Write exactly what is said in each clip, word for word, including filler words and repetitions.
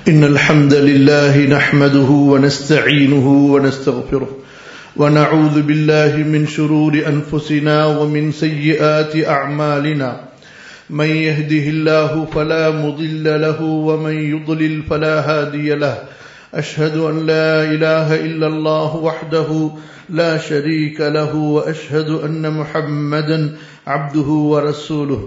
إن الحمد لله نحمده ونستعينه ونستغفره ونعوذ بالله من شرور أنفسنا ومن سيئات أعمالنا من يهده الله فلا مضل له ومن يضلل فلا هادي له أشهد أن لا إله إلا الله وحده لا شريك له وأشهد أن محمدا عبده ورسوله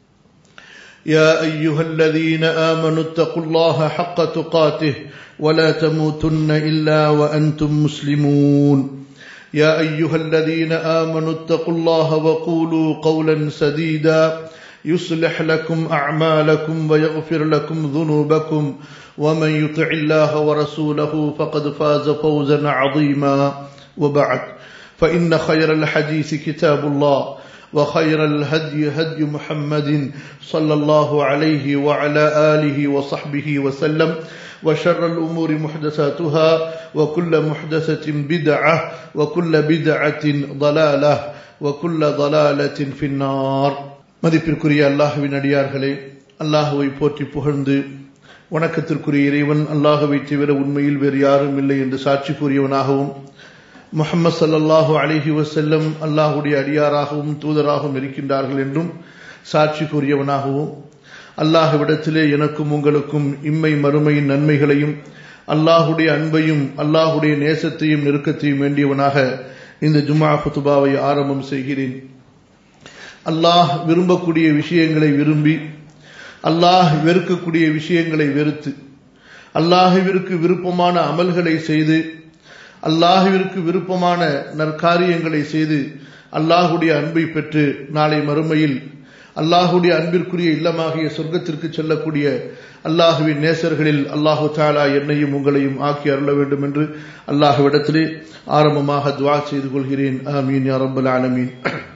يا أيها الذين آمنوا اتقوا الله حق تقاته ولا تموتن إلا وأنتم مسلمون يا أيها الذين آمنوا اتقوا الله وقولوا قولا سديدا يصلح لكم أعمالكم ويغفر لكم ذنوبكم ومن يطع الله ورسوله فقد فاز فوزا عظيما وبعد فإن خير الحديث كتاب الله وخير الهدي هدي محمد صلى الله عليه وعلى آله وصحبه وسلم وشر الأمور محدثاتها وكل محدثة بدعة وكل بدعة ضلالة وكل ضلالة في النار மதிப்பிற்குரிய அல்லாஹ்வின் அடியார்களே, அல்லாஹ்வை போற்றி புகழ்ந்து வணக்கத்திற்குரிய இறைவன் அல்லாஹ்வை தவிர உண்மையில் வேறு யாரும் இல்லை என்று சாட்சி கூறியவனாகவும் முஹம்மது ஸல்லல்லாஹு அலைஹி வஸல்லம் அல்லாஹ்வுடைய அடியாராகவும் தூதராகவும் இருக்கின்றார்கள் என்றும் சாட்சி கூறியவனாகவும் அல்லாஹ்விடத்திலே எனக்கும் உங்களுக்கும் இம்மை மறுமையின் நன்மைகளையும் அல்லாஹ்வுடைய அன்பையும் அல்லாஹ்வுடைய நேசத்தையும் நெருக்கத்தையும் வேண்டியவனாக இந்த ஜும்ஆ குத்பாவை ஆரம்பம் செய்கிறேன். அல்லாஹ் விரும்பக்கூடிய விஷயங்களை விரும்பி அல்லாஹ் வெறுக்கக்கூடிய விஷயங்களை வெறுத்து அல்லாஹ்விற்கு விருப்பமான அமல்களை செய்து அல்லாஹ்விற்கு விருப்பமான நற்காரியங்களை செய்து அல்லாஹ்வுடைய அன்பை பெற்று நாளை மறுமையில் அல்லாஹ்வுடைய அன்பிற்குரிய இல்லமாகிய சொர்க்கத்திற்கு செல்லக்கூடிய அல்லாஹ்வின் நேசர்களில் அல்லாஹு தஆலா என்னையும் உங்களையும் ஆக்கி அருள வேண்டும் என்று அல்லாஹ்விடத்திலே ஆரம்பமாக துஆ செய்து கொள்கிறேன். ஆமீன் யா ரப்பல் ஆலமீன்.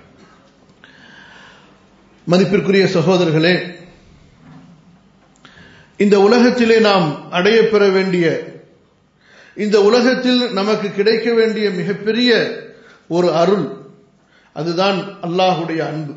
மதிப்பிற்குரிய சகோதரர்களே, இந்த உலகத்திலே நாம் அடைய பெற வேண்டிய, இந்த உலகத்தில் நமக்கு கிடைக்க வேண்டிய மிகப்பெரிய ஒரு அருள், அதுதான் அல்லாஹுடைய அன்பு.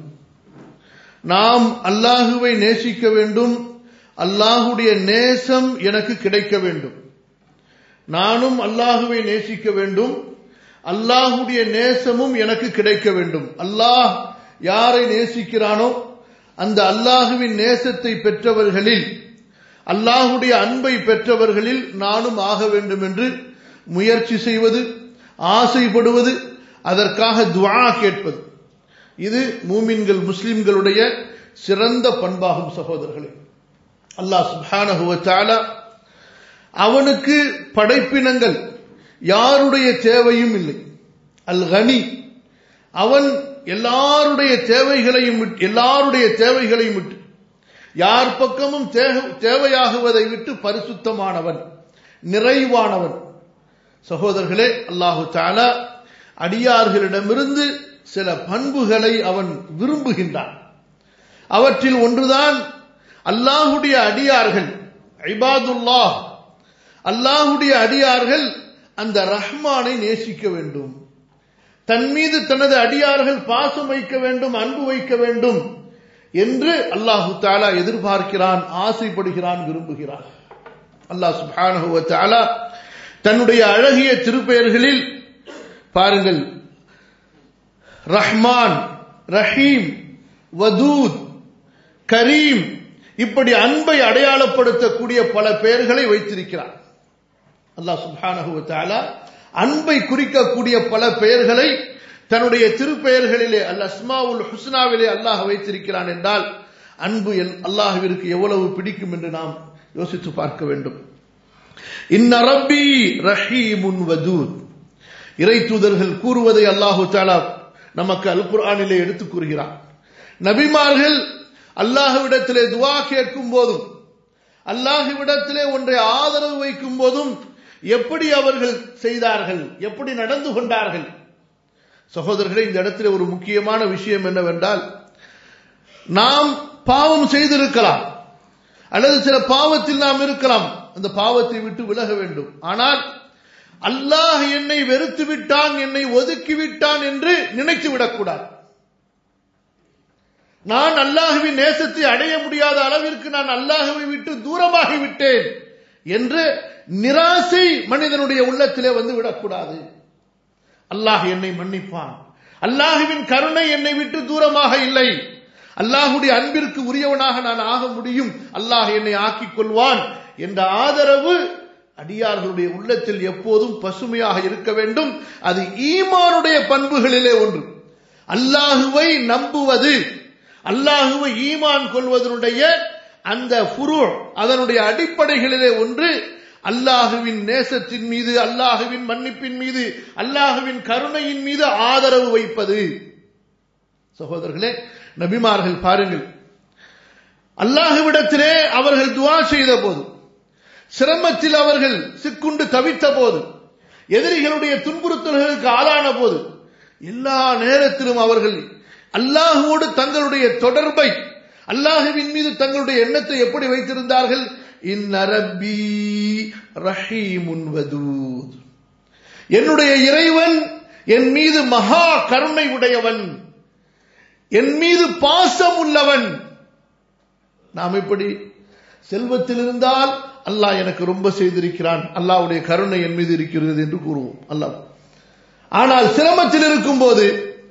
நாம் அல்லாஹுவை நேசிக்க வேண்டும், அல்லாஹுடைய நேசம் எனக்கு கிடைக்க வேண்டும். நானும் அல்லாஹுவை நேசிக்க வேண்டும், அல்லாஹுடைய நேசமும் எனக்கு கிடைக்க வேண்டும். அல்லாஹ் யாரை நேசிக்கிறானோ அந்த அல்லாஹுவின் நேசத்தை பெற்றவர்களில், அல்லாஹுடைய அன்பை பெற்றவர்களில் நானும் ஆக வேண்டும் என்று முயற்சி செய்வது, ஆசைப்படுவது, அதற்காக துஆ கேட்பது, இது மூமின்கள் முஸ்லிம்களுடைய சிறந்த பண்பாகும். சகோதரர்களே, அல்லாஹ் சுப்ஹானஹு வ தஆலா அவனுக்கு படைப்பினங்கள் யாருடைய தேவையும் இல்லை. அல் கனி, அவன் எல்லாருடைய தேவைகளையும் எல்லாருடைய தேவைகளையும் விட்டு யார் பக்கமும் தேவையாகுவதை விட்டு பரிசுத்தமானவன், நிறைவானவன். சகோதரர்களே, அல்லாஹு தஆலா அடியார்களிடமிருந்து சில பண்புகளை அவன் விரும்புகின்றான். அவற்றில் ஒன்றுதான் அல்லாஹுடைய அடியார்கள், இபாதுல்லாஹ், அல்லாஹுடைய அடியார்கள் அந்த ரஹ்மானை நேசிக்க வேண்டும், தன் மீது தனது அடியார்கள் பாசம் வைக்க வேண்டும், அன்பு வைக்க வேண்டும் என்று அல்லாஹு தஆலா எதிர்பார்க்கிறான், ஆசைப்படுகிறான், விரும்புகிறான். அல்லாஹ் சுப்ஹானஹு வ தஆலா தன்னுடைய அழகிய திருப்பெயர்களில் பாருங்கள், ரஹ்மான், ரஹீம், வதூத், கரீம், இப்படி அன்பை அடையாளப்படுத்தக்கூடிய பல பெயர்களை வைத்திருக்கிறார். அல்லாஹ் சுப்ஹானஹு வ தஆலா அன்பை குறிக்கக்கூடிய பல பெயர்களை தன்னுடைய திருப்பெயர்களிலே அல் அஸ்மாவுல் ஹுஸ்னாவிலே அல்லாஹ் வைத்திருக்கிறான் என்றால் அன்பு அல்லாஹ்விற்கு எவ்வளவு பிடிக்கும் என்று நாம் யோசித்து பார்க்க வேண்டும். இன்ன ரப்பி ரஹீமுன் வதூத், இறை தூதர்கள் கூறுவதை அல்லாஹு தஆலா நமக்கு அல் குர்ஆனிலே எடுத்து கூறுகிறார். நபிமார்கள் அல்லாஹ்விடத்திலே துஆ கேட்கும் போதும், அல்லாஹ்விடத்திலே ஒன்றை ஆதரவு வைக்கும் போதும் எப்படி அவர்கள் செய்தார்கள், எப்படி நடந்து கொண்டார்கள்? சகோதரர்களே, இந்த இடத்துல ஒரு முக்கியமான விஷயம் என்னவென்றால், நாம் பாவம் செய்திருக்கலாம் அல்லது சில பாவத்தில் நாம் இருக்கலாம், அந்த பாவத்தை விட்டு விலக வேண்டும். ஆனால் அல்லாஹ் என்னை வெறுத்து விட்டான், என்னை ஒதுக்கி விட்டான் என்று நினைத்து விடக்கூடாது. நான் அல்லாஹ்வின் நேசத்தை அடைய முடியாத அளவிற்கு நான் அல்லாஹ்வை விட்டு தூரமாகி விட்டேன் என்ற நிராசை மனிதனுடைய உள்ளத்திலே வந்து விடக்கூடாது. அல்லாஹ் என்னை மன்னிப்பான், அல்லாஹுவின் கருணை என்னை விட்டு தூரமாக இல்லை, அல்லாஹுடைய அன்பிற்கு உரியவனாக நான் ஆக முடியும், அல்லாஹ் என்னை ஆக்கிக் கொள்வான் என்ற ஆதரவு அடியார்களுடைய உள்ளத்தில் எப்போதும் பசுமையாக இருக்க வேண்டும். அது ஈமானுடைய பண்புகளிலே ஒன்று. அல்லாஹுவை நம்புவது, அல்லாஹுவை ஈமான் கொள்வதனுடைய அந்த ஃபுரு, அதனுடைய அடிப்படைகளிலே ஒன்று அல்லாஹுவின் நேசத்தின் மீது, அல்லாஹுவின் மன்னிப்பின் மீது, அல்லாஹுவின் கருணையின் மீது ஆதரவு வைப்பது. சகோதரர்களே, நபிமார்கள் பாருங்கள், அல்லாஹுவிடத்திலே அவர்கள் துஆ செய்த போது, சிரமத்தில் அவர்கள் சிக்குண்டு தவித்த போது, எதிரிகளுடைய துன்புறுத்தல்களுக்கு ஆளான போது, எல்லா நேரத்திலும் அவர்கள் அல்லாஹுவோடு தங்களுடைய தொடர்பை, அல்லாஹுவின் மீது தங்களுடைய எண்ணத்தை எப்படி வைத்திருந்தார்கள்? இன்ன ரப்பி ரஹீமுன் வதூத், என்னுடைய இறைவன் என் மீது மகா கருணை உடையவன், என் மீது பாசம் உள்ளவன். நாம் இப்படி செல்வத்தில் இருந்தால் அல்லாஹ் எனக்கு ரொம்ப செய்திருக்கிறான், அல்லாஹ்வுடைய கருணை என் மீது இருக்கிறது என்று கூறுவோம் அல்லாஹ். ஆனால் சிரமத்தில் இருக்கும் போது,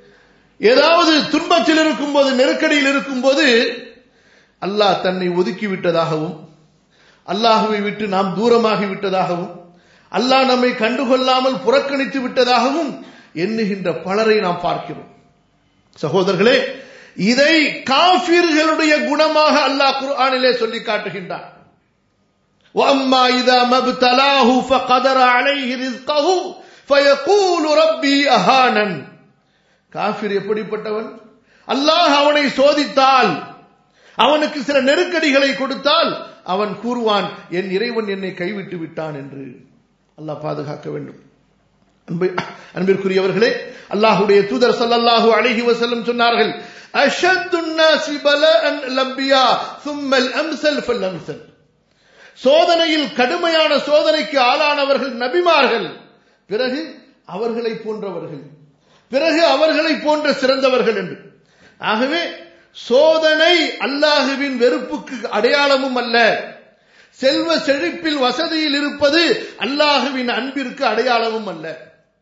ஏதாவது துன்பத்தில் இருக்கும் போது, நெருக்கடியில் இருக்கும் போது அல்லாஹ் தன்னை ஒதுக்கி விட்டதாகவும், அல்லாஹுவை விட்டு நாம் தூரமாகி விட்டதாகவும், அல்லாஹ் நம்மை கண்டுகொள்ளாமல் புறக்கணித்து விட்டதாகவும் எண்ணுகின்ற பலரை நாம் பார்க்கிறோம். சகோதரர்களே, இதை காஃபிர்களுடைய குணமாக அல்லாஹ் குர்ஆனிலே சொல்லி காட்டுகின்றான். وَأَمَّا إِذَا مَا ابْتَلَاهُ فَقَدَرَ عَلَيْهِ رِزْقَهُ فَيَقُولُ رَبِّي أَهَانَنِ. காஃபிர் எப்படிப்பட்டவன்? அல்லாஹ் அவனை சோதித்தால், அவனுக்கு சில நெருக்கடிகளை கொடுத்தால் அவன் கூறுவான், என் இறைவன் என்னை கைவிட்டு விட்டான் என்று. அல்லாஹ் பாதுகாக்க வேண்டும். அன்பிற்குரியவர்களே, அல்லாஹ்வுடைய தூதர் ஸல்லல்லாஹு அலைஹி வஸல்லம் சொன்னார்கள், அஷத்துன் நாஸி பலஅன் லம்பியா சும்மல் அம்ஸல் ஃபல் அம்ஸல். சோதனையில் கடுமையான சோதனைக்கு ஆளானவர்கள் நபிமார்கள், பிறகு அவர்களை போன்றவர்கள், பிறகு அவர்களை போன்ற சிறந்தவர்கள் என்று. ஆகவே சோதனை அல்லாஹுவின் வெறுப்புக்கு அடையாளமும் அல்ல, செல்வ செழிப்பில் வசதியில் இருப்பது அல்லாஹுவின் அன்பிற்கு அடையாளமும் அல்ல.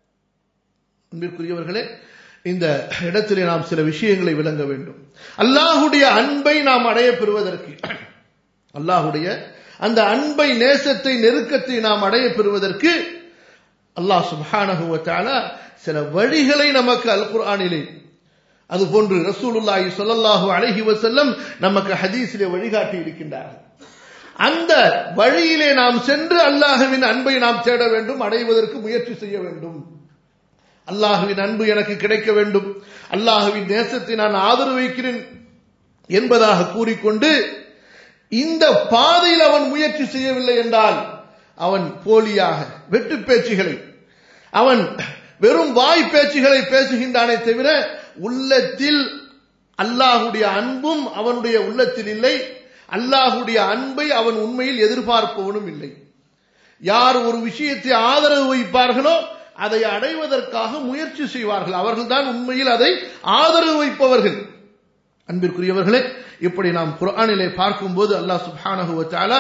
அன்பிற்குரியவர்களே, இந்த இடத்திலே நாம் சில விஷயங்களை விளங்க வேண்டும். அல்லாஹுடைய அன்பை நாம் அடைய பெறுவதற்கு, அல்லாஹுடைய அந்த அன்பை, நேசத்தை, நெருக்கத்தை நாம் அடைய பெறுவதற்கு அல்லாஹ் சுப்ஹானஹு வ தஆலா சில வழிகளை நமக்கு அல் குர்ஆனிலே, அதுபோன்று ரசூலுல்லாஹி ஸல்லல்லாஹு அலைஹி வஸல்லம் நமக்கு ஹதீஸிலே வழிகாட்டி இருக்கின்றார்கள். அந்த வழியிலே நாம் சென்று அல்லாஹ்வின் அன்பை நாம் தேட வேண்டும், அடைவதற்கு முயற்சி செய்ய வேண்டும். அல்லாஹ்வின் அன்பு எனக்கு கிடைக்க வேண்டும், அல்லாஹ்வின் நேசத்தை நான் ஆதரவு வைக்கிறேன் என்பதாக கூறிக்கொண்டு இந்த பாதையில் அவன் முயற்சி செய்யவில்லை என்றால் அவன் போலியாக வெட்டு பேச்சுகளை, அவன் வெறும் வாய் பேச்சுகளை பேசுகின்றானே தவிர உள்ளத்தில் அல்லாஹுடைய அன்பும் அவனுடைய உள்ளத்தில் இல்லை. அல்லாஹுடைய அன்பை அவன் உண்மையில் எதிர்பார்ப்பவனும் இல்லை. யார் ஒரு விஷயத்தை ஆதரவு வைப்பார்களோ அதை அடைவதற்காக முயற்சி செய்வார்கள், அவர்கள்தான் உண்மையில் அதை ஆதரவு வைப்பவர்கள். அன்பிற்குரியவர்களே, இப்படி நாம் குர்ஆனிலே பார்க்கும்போது அல்லாஹ் சுப்ஹானஹு வ தஆலா,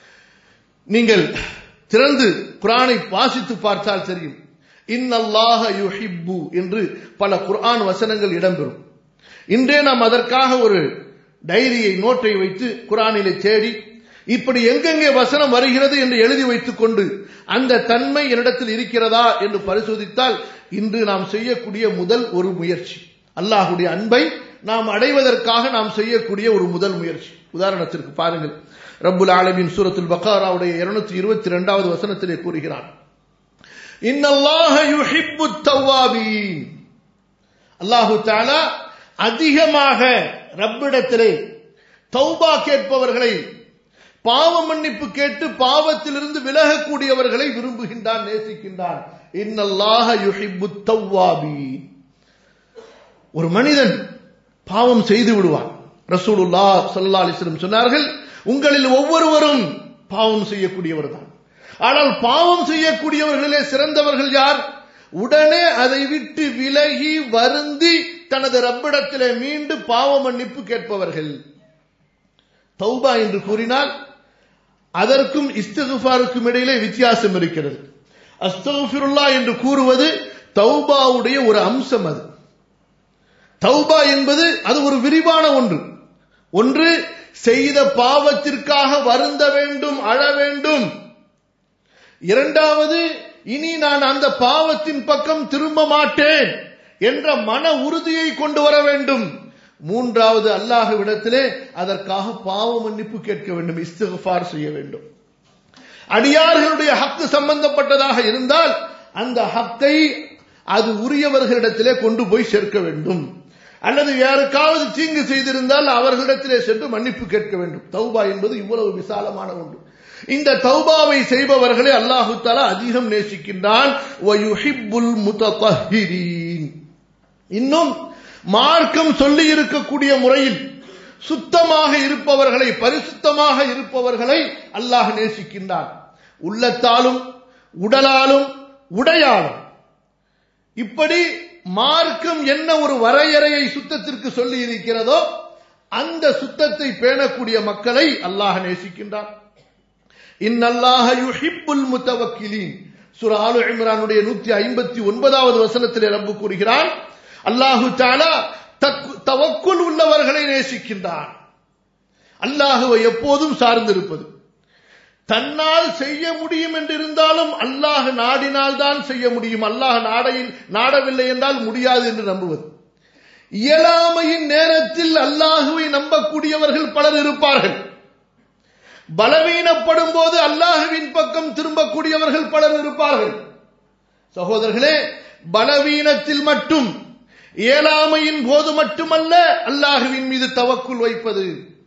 நீங்கள் திறந்து குர்ஆனை வாசித்து பார்த்தால் தெரியும், இன்னல்லாஹ யுஹிப்பு என்று பல குர்ஆன் வசனங்கள் இடம்பெறும். இன்றே நாம் அதற்காக ஒரு டைரியை, நோட்டை வைத்து குர்ஆனிலே தேடி இப்படி எங்கெங்கே வசனம் வருகிறது என்று எழுதி வைத்துக் கொண்டு அந்த தன்மை என்னிடத்தில் இருக்கிறதா என்று பரிசோதித்தால் இன்று நாம் செய்யக்கூடிய முதல் ஒரு முயற்சி, அல்லாஹுடைய அன்பை நாம் அடைவதற்காக நாம் செய்யக்கூடிய ஒரு முதல் முயற்சி. உதாரணத்திற்கு பாருங்கள், ரப்புல் ஆலமீன் சூரத்துல் பக்ராவுடைய இருநூற்று இருபத்தி இரண்டாவது வசனத்திலே கூறுகிறான், இன்னல்லாஹ யுஹிப்புத் தவ்வாபீன். அல்லாஹு தஆலா அதிகமாக ரப்பிடத்திலே தௌபா கேட்பவர்களை, பாவ மன்னிப்பு கேட்டு பாவத்திலிருந்து விலகக்கூடியவர்களை விரும்புகின்றான், நேசிக்கின்றான். இன்னல்லாஹ யுஹிப்புத் தவ்வாபீன். ஒரு மனிதன் பாவம் செய்து விடுவான். ரசூலுல்லாஹ் ஸல்லல்லாஹு அலைஹி வஸல்லம் சொன்னார்கள், உங்களில் ஒவ்வொருவரும் பாவம் செய்யக்கூடியவர் தான். ஆனால் பாவம் செய்யக்கூடியவர்களே சிறந்தவர்கள் யார்? உடனே அதை விட்டு விலகி வருந்தி தனது ரப்பிடத்திலே மீண்டு பாவ மன்னிப்பு கேட்பவர்கள். தௌபா என்று கூறினால் அதற்கும் இஸ்திக்ஃபாருக்கும் இடையிலே வித்தியாசம் இருக்கிறது. அஸ்தக்ஃபிருல்லாஹ் என்று கூறுவது தௌபாவுடைய ஒரு அம்சம். அது தௌபா என்பது அது ஒரு விரிவான ஒன்று. ஒன்று செய்த பாவத்திற்காக வருந்த வேண்டும், அழ வேண்டும். இரண்டாவது, இனி நான் அந்த பாவத்தின் பக்கம் திரும்ப மாட்டேன் என்ற மன உறுதியை கொண்டு வர வேண்டும். மூன்றாவது, அல்லாஹ்விடத்திலே அதற்காக பாவ மன்னிப்பு கேட்க வேண்டும், இஸ்திக்ஃபார் செய்ய வேண்டும். அடியார்களுடைய ஹக்கு சம்பந்தப்பட்டதாக இருந்தால் அந்த ஹக்கை அது உரியவர்களிடத்திலே கொண்டு போய் சேர்க்க வேண்டும். அல்லது யாருக்காவது தீங்கு செய்திருந்தால் அவர்களிடத்திலே சென்று மன்னிப்பு கேட்க வேண்டும். தௌபா என்பது இவ்வளவு விசாலமான ஒன்று. இந்த தௌபாவை செய்பவர்களை அல்லாஹு தஆலா அதிகம் நேசிக்கின்றான். வயுஹிப்புல் முத்தஹிரீன். இன்னும் மார்க்கம் சொல்லி இருக்கக்கூடிய முறையில் சுத்தமாக இருப்பவர்களை, பரிசுத்தமாக இருப்பவர்களை அல்லாஹ் நேசிக்கின்றான். உள்ளத்தாலும் உடலாலும் உடையாலும். இப்படி மார்க்கம் என்ன ஒரு வரையறையை சுத்தத்திற்கு சொல்லி இருக்கிறதோ அந்த சுத்தத்தை பேணக்கூடிய மக்களை அல்லாஹ் நேசிக்கின்றான். இன்னல்லாஹ யுஹிப்புல் முத்தவக்கிலீன். சூரா ஆலு இம்ரானுடைய நூற்றி ஐம்பத்தி ஒன்பதாவது வசனத்திலே ரப்பு கூறுகிறான், அல்லாஹு தஆலா தவக்குல் உள்ளவர்களை நேசிக்கின்றான். அல்லாஹுவை எப்போதும் சார்ந்திருப்பது. தன்னால் செய்ய முடியும் என்று இருந்தாலும் அல்லாஹ் நாடினால் தான் செய்ய முடியும், அல்லாஹ் நாடையில் நாடவில்லை என்றால் முடியாது என்று நம்புவது. இயலாமையின் நேரத்தில் அல்லாஹுவை நம்பக்கூடியவர்கள் பலர் இருப்பார்கள். பலவீனப்படும் போது அல்லாஹுவின் பக்கம் திரும்பக்கூடியவர்கள் பலர் இருப்பார்கள். சகோதரர்களே, பலவீனத்தில் மட்டும், இயலாமையின் போது மட்டுமல்ல அல்லாஹுவின் மீது தவக்குல் வைப்பது.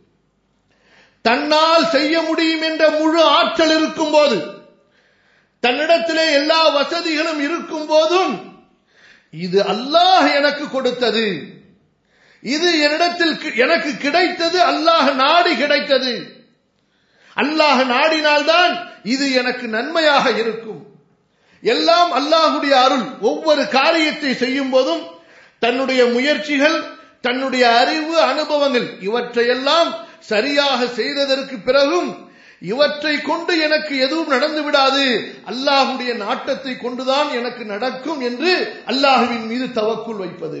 தன்னால் செய்ய முடியும் என்ற முழு ஆற்றல் இருக்கும் போது, தன்னிடத்திலே எல்லா வசதிகளும் இருக்கும் போதும், இது அல்லாஹ் எனக்கு கொடுத்தது, இது என்னிடத்தில் எனக்கு கிடைத்தது, அல்லாஹ் நாடி கிடைத்தது, அல்லாஹ் நாடினால்தான் இது எனக்கு நன்மையாக இருக்கும், எல்லாம் அல்லாஹுடைய அருள். ஒவ்வொரு காரியத்தை செய்யும் போதும் தன்னுடைய முயற்சிகள், தன்னுடைய அறிவு, அனுபவங்கள் இவற்றையெல்லாம் சரியாக செய்ததற்கு பிறகும் இவற்றை கொண்டு எனக்கு எதுவும் நடந்து விடாது, அல்லாஹுடைய நாட்டத்தை கொண்டுதான் எனக்கு நடக்கும் என்று அல்லாஹுவின் மீது தவக்குல் வைப்பது.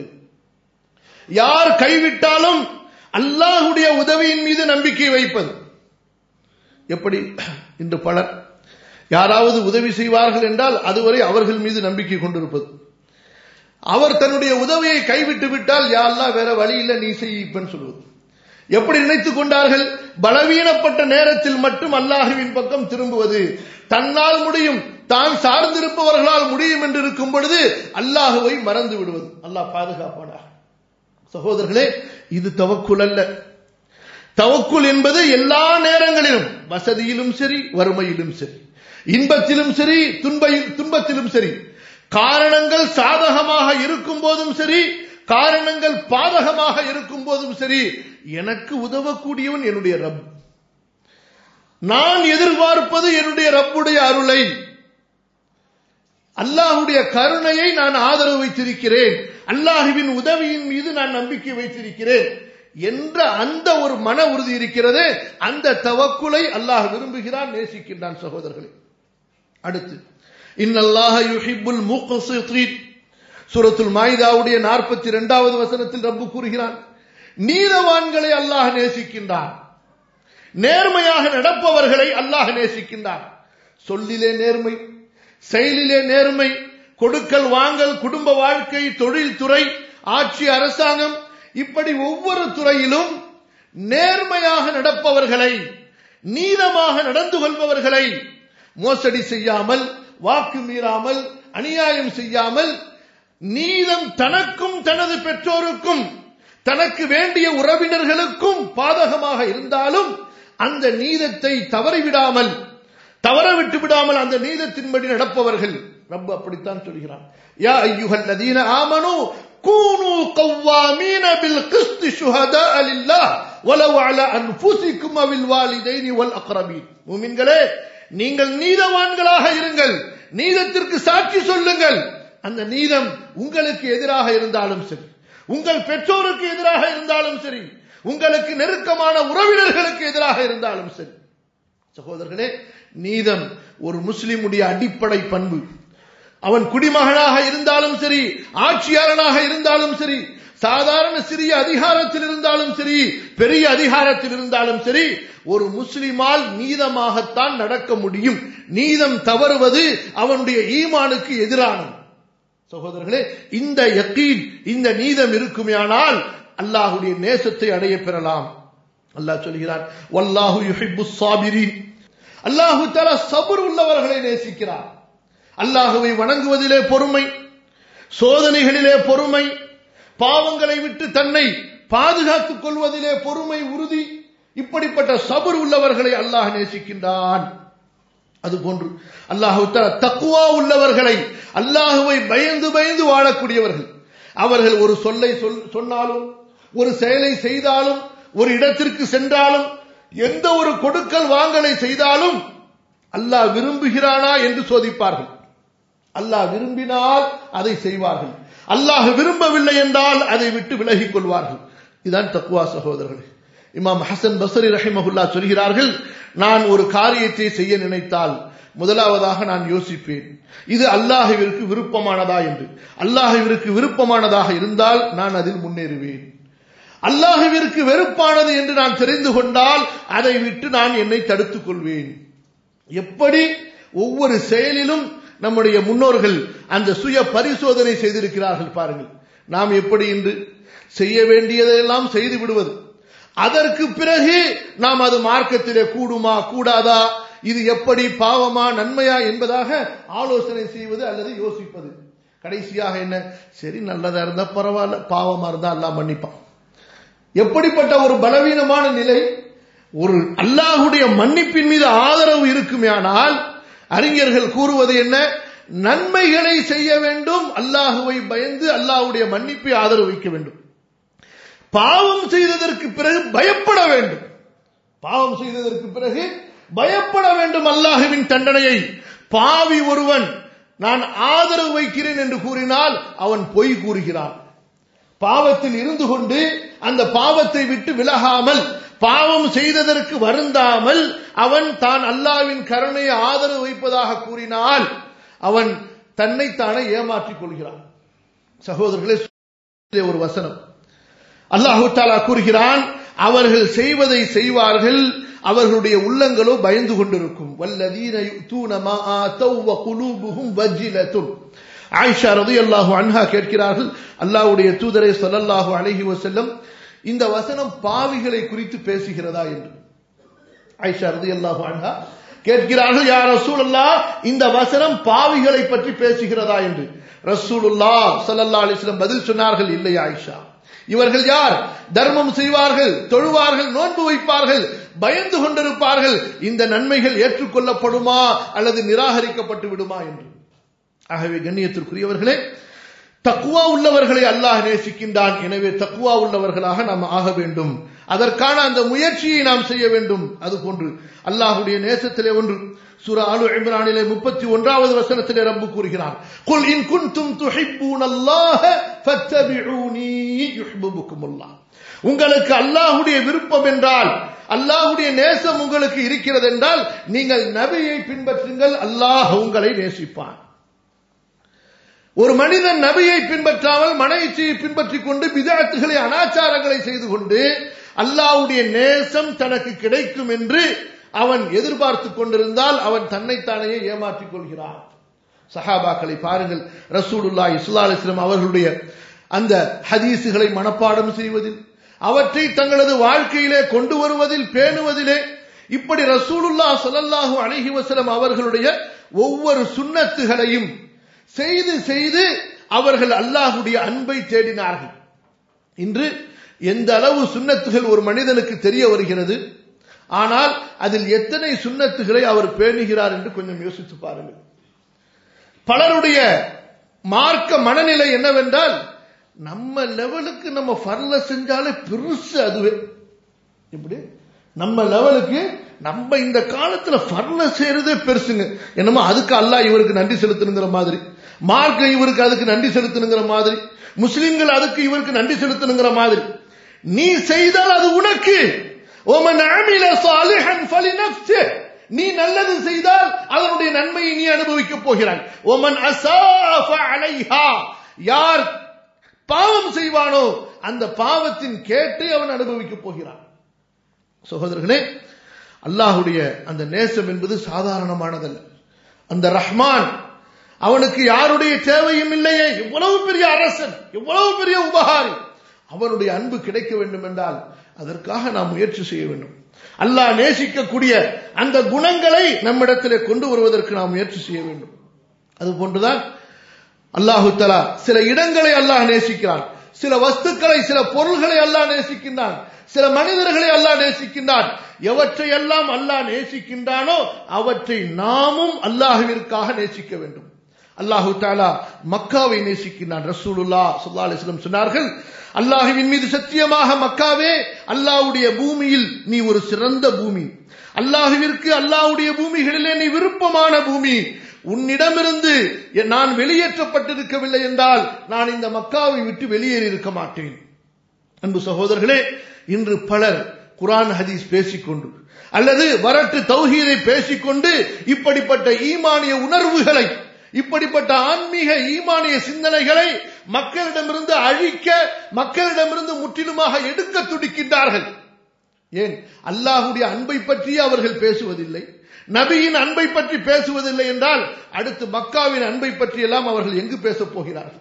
யார் கைவிட்டாலும் அல்லாஹுடைய உதவியின் மீது நம்பிக்கை வைப்பது. எப்படி இன்று பலர் யாராவது உதவி செய்வார்கள் என்றால் அதுவரை அவர்கள் மீது நம்பிக்கை கொண்டிருப்பது. அவர் தன்னுடைய உதவியை கைவிட்டு விட்டால் யா அல்லாஹ் வேற வழி இல்லை, நீ செய்யிப்பன்னு சொல்வது. எப்படி நினைத்துக் கொண்டார்கள்? பலவீனப்பட்ட நேரத்தில் மட்டும் அல்லாஹுவின் பக்கம் திரும்புவது. தன்னால் முடியும், தான் சார்ந்திருப்பவர்களால் முடியும் என்று இருக்கும் பொழுது அல்லாஹுவை மறந்து விடுவது. அல்லாஹ் பாதுகாப்பானா. சகோதரர்களே, இது தவக்குல் அல்ல. தவக்குல் என்பது எல்லா நேரங்களிலும், வசதியிலும் சரி, வறுமையிலும் சரி, இன்பத்திலும் சரி, துன்பத்திலும் சரி, காரணங்கள் சாதகமாக இருக்கும் போதும் சரி, காரணங்கள் பாதகமாக இருக்கும் போதும் சரி, எனக்கு உதவக்கூடியவன் என்னுடைய ரப். நான் எதிர்பார்ப்பது என்னுடைய ரப்புடைய அருளை, அல்லாஹுடைய கருணையை நான் ஆதரவு வைத்திருக்கிறேன், அல்லாஹுவின் உதவியின் மீது நான் நம்பிக்கை வைத்திருக்கிறேன் என்ற அந்த ஒரு மன உறுதி இருக்கிறது. அந்த தவக்குலை அல்லாஹ் விரும்புகிறான், நேசிக்கின்றான். சகோதரர்களே, அடுத்து இன்னல்லாஹ யுஹிப்புல் முக்ஸிதீன். சூரத்துல் மாயிதாவுடைய நாற்பத்தி இரண்டாவது வசனத்தில் ரப்பு கூறுகிறான், நீதவான்களை அல்லாஹ் நேசிக்கின்றான், நேர்மையாக நடப்பவர்களை அல்லாஹ் நேசிக்கின்றான். சொல்லிலே நேர்மை, செயலிலே நேர்மை, கொடுக்கல் வாங்கல், குடும்ப வாழ்க்கை, தொழில்துறை, ஆட்சி, அரசாங்கம், இப்படி ஒவ்வொரு துறையிலும் நேர்மையாக நடப்பவர்களை, நீதமாக நடந்து கொள்பவர்களை, மோசடி செய்யாமல், வாக்கு மீறாமல், அநியாயம் செய்யாமல், நீதம் தனக்கும் தனது பெற்றோருக்கும் தனக்கு வேண்டிய உறவினர்களுக்கும் பாதகமாக இருந்தாலும் அந்த நீதத்தை தவறிவிடாமல், தவற விட்டு விடாமல் அந்த நீதத்தின்படி நடப்பவர்கள் ரப்பு அப்படித்தான் சொல்கிறான். யா அய்யுஹல்லதீன ஆமனூ கூனூ கவ்வாமீன பில் கிஸ்தி ஷுஹதா லில்லாஹ் வலவ் அலா அன்ஃபுஸிகும் அவில் வாலிதைனி வல் அக்ரபீன். மூமின்களே, நீங்கள் நீதவான்களாக இருங்கள், நீதத்திற்கு சாட்சி சொல்லுங்கள். அந்த நீதம் உங்களுக்கு எதிராக இருந்தாலும் சரி, உங்கள் பெற்றோருக்கு எதிராக இருந்தாலும் சரி, உங்களுக்கு நெருக்கமான உறவினர்களுக்கு எதிராக இருந்தாலும் சரி. சகோதரர்களே, நீதம் ஒரு முஸ்லிமுடைய அடிப்படை பண்பு. அவன் குடிமகனாக இருந்தாலும் சரி, ஆட்சியாளனாக இருந்தாலும் சரி, சாதாரண சிறிய அதிகாரத்தில் இருந்தாலும் சரி, பெரிய அதிகாரத்தில் இருந்தாலும் சரி, ஒரு முஸ்லிமால் நீதமாகத்தான் நடக்க முடியும். நீதம் தவறுவது அவனுடைய ஈமானுக்கு எதிரானது. சகோதரர்களே, இந்த யக்கீன், இந்த நீதம் இருக்குமானால் அல்லாஹ்வுடைய நேசத்தை அடைய பெறலாம். அல்லாஹ் சொல்கிறான், வல்லாஹு யுஹிப்புஸ் ஸாபிரீன். அல்லாஹ் தஆலா சபர் உள்ளவர்களை நேசிக்கிறார். அல்லாஹ்வை வணங்குவதிலே பொறுமை, சோதனைகளிலே பொறுமை, பாவங்களை விட்டு தன்னை பாதுகாத்துக் கொள்வதிலே பொறுமை, உறுதி, இப்படிப்பட்ட சபர் உள்ளவர்களை அல்லாஹ் நேசிக்கின்றான். அதுபோன்று அல்லாஹ் தஆலா தக்வா உள்ளவர்களை, அல்லாஹ்வை பயந்து பயந்து வாழக்கூடியவர்கள், அவர்கள் ஒரு சொல்லை சொன்னாலும், ஒரு செயலை செய்தாலும், ஒரு இடத்திற்கு சென்றாலும், எந்த ஒரு கொடுக்கல் வாங்கலை செய்தாலும் அல்லாஹ் விரும்புகிறானா என்று சோதிப்பார்கள். அல்லாஹ் விரும்பினால் அதை செய்வார்கள், அல்லாஹ் விரும்பவில்லை என்றால் அதை விட்டு விலகிக் கொள்வார்கள். இதுதான் தக்வா சகோதரர்களே. இமாம் ஹசன் பஸ்ரி ரஹிமஹுல்லாஹ் சொல்கிறார்கள், நான் ஒரு காரியத்தை செய்ய நினைத்தால் முதலாவதாக நான் யோசிப்பேன், இது அல்லாஹ்விற்கு விருப்பமானதா என்று. அல்லாஹ்விற்கு விருப்பமானதாக இருந்தால் நான் அதில் முன்னேறுவேன். அல்லாஹ்விற்கு வெறுப்பானது என்று நான் தெரிந்து கொண்டால் அதை விட்டு நான் என்னை தடுத்துக் கொள்வேன். எப்படி ஒவ்வொரு செயலிலும் நம்முடைய முன்னோர்கள் அந்த சுய பரிசோதனை செய்திருக்கிறார்கள் பாருங்கள். நாம் எப்படி இன்று செய்ய வேண்டியதெல்லாம் செய்து விடுவது, அதற்கு பிறகு நாம் அது மார்க்கத்திலே கூடுமா கூடாதா, இது எப்படி பாவமா நன்மையா என்பதாக ஆலோசனை செய்வது அல்லது யோசிப்பது. கடைசியாக என்ன, சரி நல்லதா இருந்தா பரவாயில்ல, பாவமா இருந்தா அல்லாஹ் மன்னிப்பான். எப்படிப்பட்ட ஒரு பலவீனமான நிலை! ஒரு அல்லாஹ்வுடைய மன்னிப்பின் மீது ஆதரவு இருக்குமேயானால் அறிஞர்கள் கூறுவது என்ன, நன்மைகளை செய்ய வேண்டும், அல்லாஹ்வை பயந்து அல்லாஹ்வுடைய மன்னிப்பை ஆதரவு வைக்க வேண்டும். பாவம் செய்ததற்கு பிறகு பயப்பட வேண்டும், பாவம் செய்ததற்கு பிறகு பயப்பட வேண்டும் அல்லாஹ்வின் தண்டனையை. பாவி ஒருவன் நான் ஆதரவு வைக்கிறேன் என்று கூறினால் அவன் பொய் கூறுகிறான். பாவத்தில் இருந்து கொண்டு அந்த பாவத்தை விட்டு விலகாமல், பாவம் செய்ததற்கு வருந்தாமல் அவன் தான் அல்லாஹ்வின் கருணையை ஆதரவு வைப்பதாக கூறினால் அவன் தன்னைத்தானே ஏமாற்றிக் கொள்கிறான். சகோதரர்களே, ஒரு வசனம் அல்லாஹ் தஆலா கூறுகிறான், அவர்கள் செய்வதை செய்வார்கள், அவர்களுடைய உள்ளங்களோ பயந்து கொண்டிருக்கும். வல்லதீன யுதூன மா ஆதவ் வ குலூபுஹும் வஜிலத்துன். ஆயிஷா ரலியல்லாஹு அன்ஹா கேட்கிறார்கள், அல்லாஹ்வுடைய தூதரே ஸல்லல்லாஹு அலைஹி வஸல்லம், இந்த வசனம் பாவிகளை குறித்து பேசுகிறதா என்று. ஆயிஷா ரலியல்லாஹு அன்ஹா கேட்கிறார்கள், யா ரசூலல்லாஹ், இந்த வசனம் பாவிகளை பற்றி பேசுகிறதா என்று. ரசூலுல்லாஹ் ஸல்லல்லாஹு அலைஹி வஸல்லம் பதில் சொன்னார்கள், இல்லை ஆயிஷா, இவர்கள் யார்? தர்மம் செய்வார்கள், தொழுவார்கள், நோன்பு வைப்பார்கள், பயந்து கொண்டிருப்பார்கள், இந்த நன்மைகள் ஏற்றுக்கொள்ளப்படுமா அல்லது நிராகரிக்கப்பட்டு விடுமா என்று. ஆகவே கண்ணியத்திற்குரியவர்களே, தக்வா உள்ளவர்களை அல்லாஹ் நேசிக்கின்றான். எனவே தக்வா உள்ளவர்களாக நாம் ஆக வேண்டும், அதற்கான அந்த முயற்சியை நாம் செய்ய வேண்டும். அதுபோன்று அல்லாஹ்வுடைய நேசத்திலே ஒன்று சூரா ஆலு இம்ரானிலே முப்பத்தி ஒன்றாவது வசனத்திலே ரப்பு கூறுகிறான், குல் இன் குன்தும் துஹிப்பூனல்லாஹ ஃபத்தபிஊனி யுஹிப்புக்குமுல்லாஹ். உங்களுக்கு அல்லாஹ்வுடைய விருப்பம் என்றால், அல்லாஹ்வுடைய நேசம் உங்களுக்கு இருக்கிறது என்றால் நீங்கள் நபியை பின்பற்றுங்கள், அல்லாஹ் உங்களை நேசிப்பான். ஒரு மனிதன் நபியை பின்பற்றாமல் மனைவியை பின்பற்றிக் கொண்டு பிதஅத்துகளை, அனாச்சாரங்களை செய்து கொண்டு அல்லாஹ்வுடைய நேசம் தனக்கு கிடைக்கும் என்று அவன் எதிர்பார்த்து கொண்டிருந்தால் அவன் தன்னைத்தானே ஏமாற்றிக் கொள்கிறான். சஹாபாக்களை பாருங்கள், ரசூலுல்லாஹி ஸல்லல்லாஹு அலைஹி வஸல்லம் அவர்களுடைய அந்த ஹதீஸுகளை மனப்பாடம் செய்வதில், அவற்றை தங்களது வாழ்க்கையிலே கொண்டு வருவதில், பேணுவதிலே, இப்படி ரசூலுல்லாஹி ஸல்லல்லாஹு அலைஹி வஸல்லம் அவர்களுடைய ஒவ்வொரு சுன்னத்துகளையும் செய்து செய்து அவர்கள் அல்லாஹ்வுடைய அன்பை தேடினார்கள். இன்று எந்த அளவு சுன்னத்துகள் ஒரு மனிதனுக்கு தெரிய வருகிறது, ஆனால் அதில் எத்தனை சுன்னத்துகளை அவர் பேணுகிறார் என்று கொஞ்சம் யோசித்து பாருங்கள். பலருடைய மார்க்க மனநிலை என்னவென்றால், நம்ம லெவலுக்கு நம்ம ஃபர்ல செஞ்சாலே பெருசு, அதுவே இப்படி நம்ம லெவலுக்கு நம்ம இந்த காலத்துல ஃபர்ல செய்யறதே பெருசுங்க. என்னமோ அதுக்கு அல்லாஹ் இவருக்கு நன்றி செலுத்தணுங்கிற மாதிரி, மார்க்க இவருக்கு அதுக்கு நன்றி செலுத்தணுங்கிற மாதிரி, முஸ்லிம்கள் அதுக்கு இவருக்கு நன்றி செலுத்தணுங்கிற மாதிரி. நீ செய்தால் அது உனக்கு. ஓமன் அமில சாலிஹன் ஃபலினஃப்ஸிஹ். நீ நல்லது செய்தால் அதனுடைய நன்மையை நீ அனுபவிக்கப் போகிறாய். ஒமன் அஸாஃப அலைஹா, யார் பாவம் செய்வானோ அந்த பாவத்தின் கேட்டை அவன் அனுபவிக்கப் போகிறான். சகோதரர்களே, அல்லாஹுடைய அந்த நேசம் என்பது சாதாரணமானதல்ல. அந்த ரஹ்மான், அவனுக்கு யாருடைய தேவையும் இல்லையே. எவ்வளவு பெரிய அரசன், எவ்வளவு பெரிய உபகாரி, அவனுடைய அன்பு கிடைக்க வேண்டும் என்றால் அதற்காக நாம் முயற்சி செய்ய வேண்டும். அல்லாஹ் நேசிக்கக்கூடிய அந்த குணங்களை நம்மிடத்திலே கொண்டு வருவதற்கு நாம் முயற்சி செய்ய வேண்டும். அது போன்றுதான் அல்லாஹு தஆலா சில இடங்களை அல்லாஹ் நேசிக்கிறான், சில வஸ்துக்களை, சில பொருள்களை அல்லாஹ் நேசிக்கின்றான், சில மனிதர்களை அல்லாஹ் நேசிக்கின்றான். எவற்றை எல்லாம் அல்லாஹ் நேசிக்கின்றானோ அவற்றை நாமும் அல்லாஹ்விற்காக நேசிக்க வேண்டும். அல்லாஹு தஆலா மக்காவை நேசிக்கின்றான். ரசூலுல்லாஹ் ஸல்லல்லாஹு அலைஹி வஸல்லம் சொன்னார்கள், அல்லாஹ்வின் மீது சத்தியமாக மக்காவே, அல்லாஹ்வுடைய பூமியில் நீ ஒரு சிறந்த பூமி, அல்லாஹ்விற்கு அல்லாஹ்வுடைய பூமிகளிலே நீ விருப்பமான பூமி. உன்னிடமிருந்து நான் வெளியேற்றப்பட்டிருக்கவில்லை என்றால் நான் இந்த மக்காவை விட்டு வெளியேறி இருக்க மாட்டேன். அன்பு சகோதரர்களே, இன்று பலர் குர்ஆன் ஹதீஸ் பேசிக்கொண்டு அல்லது வரட்டு தௌஹீதை பேசிக்கொண்டு இப்படிப்பட்ட ஈமானிய உணர்வுகளை, இப்படிப்பட்ட ஆன்மீக ஈமானிய சிந்தனைகளை மக்களிடமிருந்து அழிக்க, மக்களிடமிருந்து முற்றிலுமாக எடுக்க துடிக்கின்றார்கள். ஏன்? அல்லாஹ்வுடைய அன்பை பற்றி அவர்கள் பேசுவதில்லை, நபியின் அன்பை பற்றி பேசுவதில்லை என்றால் அடுத்து மக்காவின் அன்பை பற்றி எல்லாம் அவர்கள் எங்கு பேசப் போகிறார்கள்?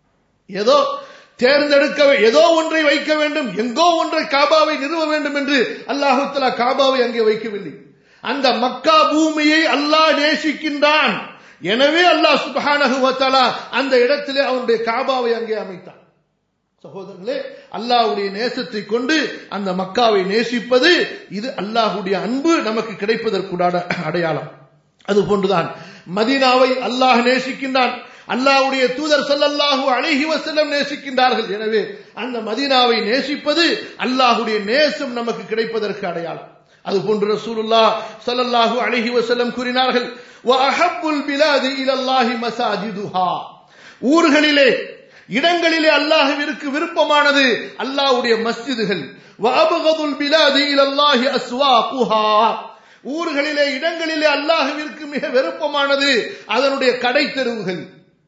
ஏதோ தேர்ந்தெடுக்க, ஏதோ ஒன்றை வைக்க வேண்டும், எங்கோ ஒன்றை காபாவை நிறுவ வேண்டும் என்று அல்லாஹு தஆலா காபாவை அங்கே வைக்கவில்லை. அந்த மக்கா பூமியை அல்லாஹ் நேசிக்கின்றான். எனவே அல்லாஹ் சுப்ஹானஹு வ தஆலா அந்த இடத்திலே அவனுடைய காபாவை அங்கே அமைத்தான். சகோதரர்களே, அல்லாஹ்வுடைய நேசத்தை கொண்டு அந்த மக்காவை நேசிப்பது, இது அல்லாஹ்வுடைய அன்பு நமக்கு கிடைப்பதற்குடான அடையாளம். அது போன்றுதான் மதீனாவை அல்லாஹ் நேசிக்கின்றான், அல்லாஹ்வுடைய தூதர் ஸல்லல்லாஹு அலைஹி வஸல்லம் நேசிக்கின்றார்கள். எனவே அந்த மதீனாவை நேசிப்பது அல்லாஹ்வுடைய நேசம் நமக்கு கிடைப்பதற்கு அடையாளம். அதுபோன்று ரசூலுல்லாஹ் ஸல்லல்லாஹு அலைஹி வஸல்லம் கூறினார்கள், வ அஹப்புல் பிலாதி இலல்லாஹி மசாஜிதுஹா, ஊர்களிலே, இடங்களிலே அல்லாஹ்விற்கு விருப்பமானது அல்லாஹ்வுடைய மஸ்ஜிதுகள். வ அபகதுல் பிலாதி இலல்லாஹி அஸ்வாகுஹா, ஊர்களிலே, இடங்களிலே அல்லாஹ்விற்கு மிக விருப்பமானது அதனுடைய கடை தெருவுகள்.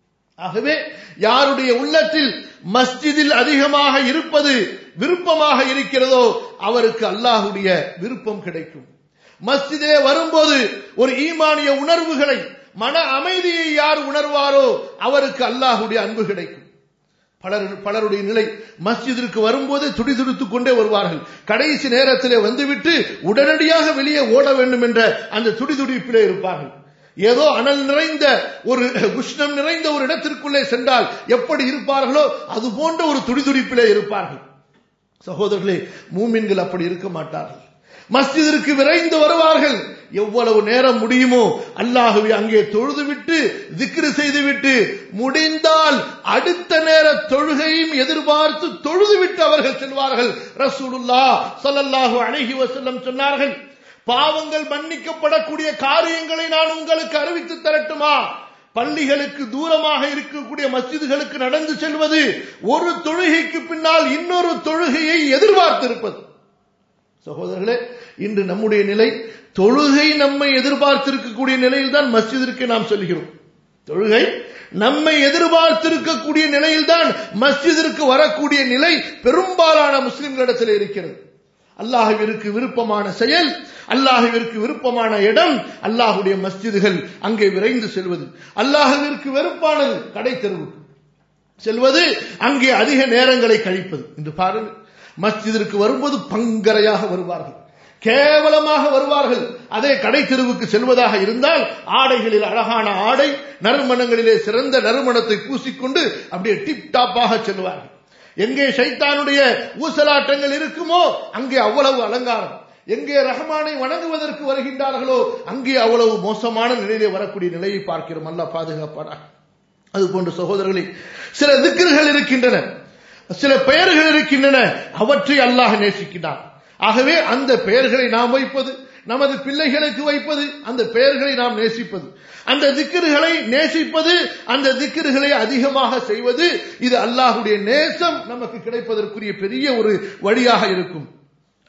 ஆகவே யாருடைய உள்ளத்தில் மஸ்ஜிதில் அதிகமாக இருப்பது விருப்பமாக இருக்கிறதோ அவருக்கு அல்லாஹ்வுடைய விருப்பம் கிடைக்கும். மஸ்ஜிதிலே வரும்போது ஒரு ஈமானிய உணர்வுகளை, மன அமைதியை யார் உணர்வாரோ அவருக்கு அல்லாஹ்வுடைய அன்பு கிடைக்கும். பலர் பலருடைய நிலை, மஸ்ஜிதிற்கு வரும்போது துடிதுடித்துக் கொண்டே வருவார்கள், கடைசி நேரத்திலே வந்துவிட்டு உடனடியாக வெளியே ஓட வேண்டும் என்ற அந்த துடிதுடிப்பிலே இருப்பார்கள். ஏதோ அனல் நிறைந்த ஒரு உஷ்ணம் நிறைந்த ஒரு இடத்திற்குள்ளே சென்றால் எப்படி இருப்பார்களோ அது போன்ற ஒரு துடிதுடிப்பிலே இருப்பார்கள். சகோதரர்களே, மூமின்கள் அப்படி இருக்க மாட்டார்கள். மஸ்ஜிதிற்கு விரைந்து வருவார்கள். எவ்வளவு நேரம் முடியுமோ அல்லாஹ்வை அங்கே தொழுதுவிட்டு திக்ர் செய்துவிட்டு, முடிந்தால் அடுத்த நேர தொழுகையும் எதிர்பார்த்து தொழுதுவிட்டு அவர்கள் செல்வார்கள். ரசூலுல்லாஹ் ஸல்லல்லாஹு அலைஹி வஸல்லம் சொன்னார்கள், பாவங்கள் மன்னிக்கப்படக்கூடிய காரியங்களை நான் உங்களுக்கு அறிவித்து தரட்டுமா? பள்ளிகளுக்கு தூரமாக இருக்கக்கூடிய மஸ்ஜிதுகளுக்கு நடந்து செல்வது, ஒரு தொழுகைக்கு பின்னால் இன்னொரு தொழுகையை எதிர்பார்த்திருப்பது. சகோதரர்களே, இன்று நம்முடைய நிலை, தொழுகை நம்மை எதிர்பார்த்திருக்கக்கூடிய நிலையில் தான் மஸ்ஜிதிற்கு நாம் செல்கிறோம். தொழுகை நம்மை எதிர்பார்த்திருக்கக்கூடிய நிலையில் தான் மஸ்ஜிதிற்கு வரக்கூடிய நிலை பெரும்பாலான முஸ்லிம்களிடத்தில் இருக்கிறது. அல்லாஹ்விற்கு விருப்பமான செயல், அல்லாஹ்விற்கு விருப்பமான இடம், அல்லாஹ்வுடைய மஸ்ஜிதுகள், அங்கே விரைந்து செல்வது. அல்லாஹ்விற்கு வெறுப்பானது கடை தெருவுக்கு செல்வது, அங்கே அதிக நேரங்களை கழிப்பது. இன்று பாருங்கள், மஸ்ஜிதிற்கு வரும்போது பங்கரையாக வருவார்கள், கேவலமாக வருவார்கள். அதே கடை தெருவுக்கு செல்வதாக இருந்தால் ஆடைகளில் அழகான ஆடை, நறுமணங்களிலே சிறந்த நறுமணத்தை பூசிக்கொண்டு அப்படியே டிப் டாப்பாக செல்வார்கள். எங்கே ஷைத்தானுடைய ஊசலாட்டங்கள் இருக்குமோ அங்கே அவ்வளவு அலங்காரம், எங்கே ரஹ்மானை வணங்குவதற்கு வருகின்றார்களோ அங்கே அவ்வளவு மோசமான நிலையிலே வரக்கூடிய நிலையை பார்க்கிறோம். அல்லாஹ் பாதுகாப்பானாக. அதுபோன்று சகோதரர்களே, சில திக்ர்கள் இருக்கின்றன, சில பெயர்கள் இருக்கின்றன, அவற்றை அல்லாஹ் நேசிக்கிறான். ஆகவே அந்த பெயர்களை நாம் வைப்பது, நமது பிள்ளைகளுக்கு வைப்பது, அந்த பெயர்களை நாம் நேசிப்பது, அந்த திக்ர்களை நேசிப்பது, அந்த திக்ர்களை அதிகமாக செய்வது, இது அல்லாஹ்வுடைய நேசம் நமக்கு கிடைப்பதற்குரிய பெரிய ஒரு வழியாக இருக்கும்.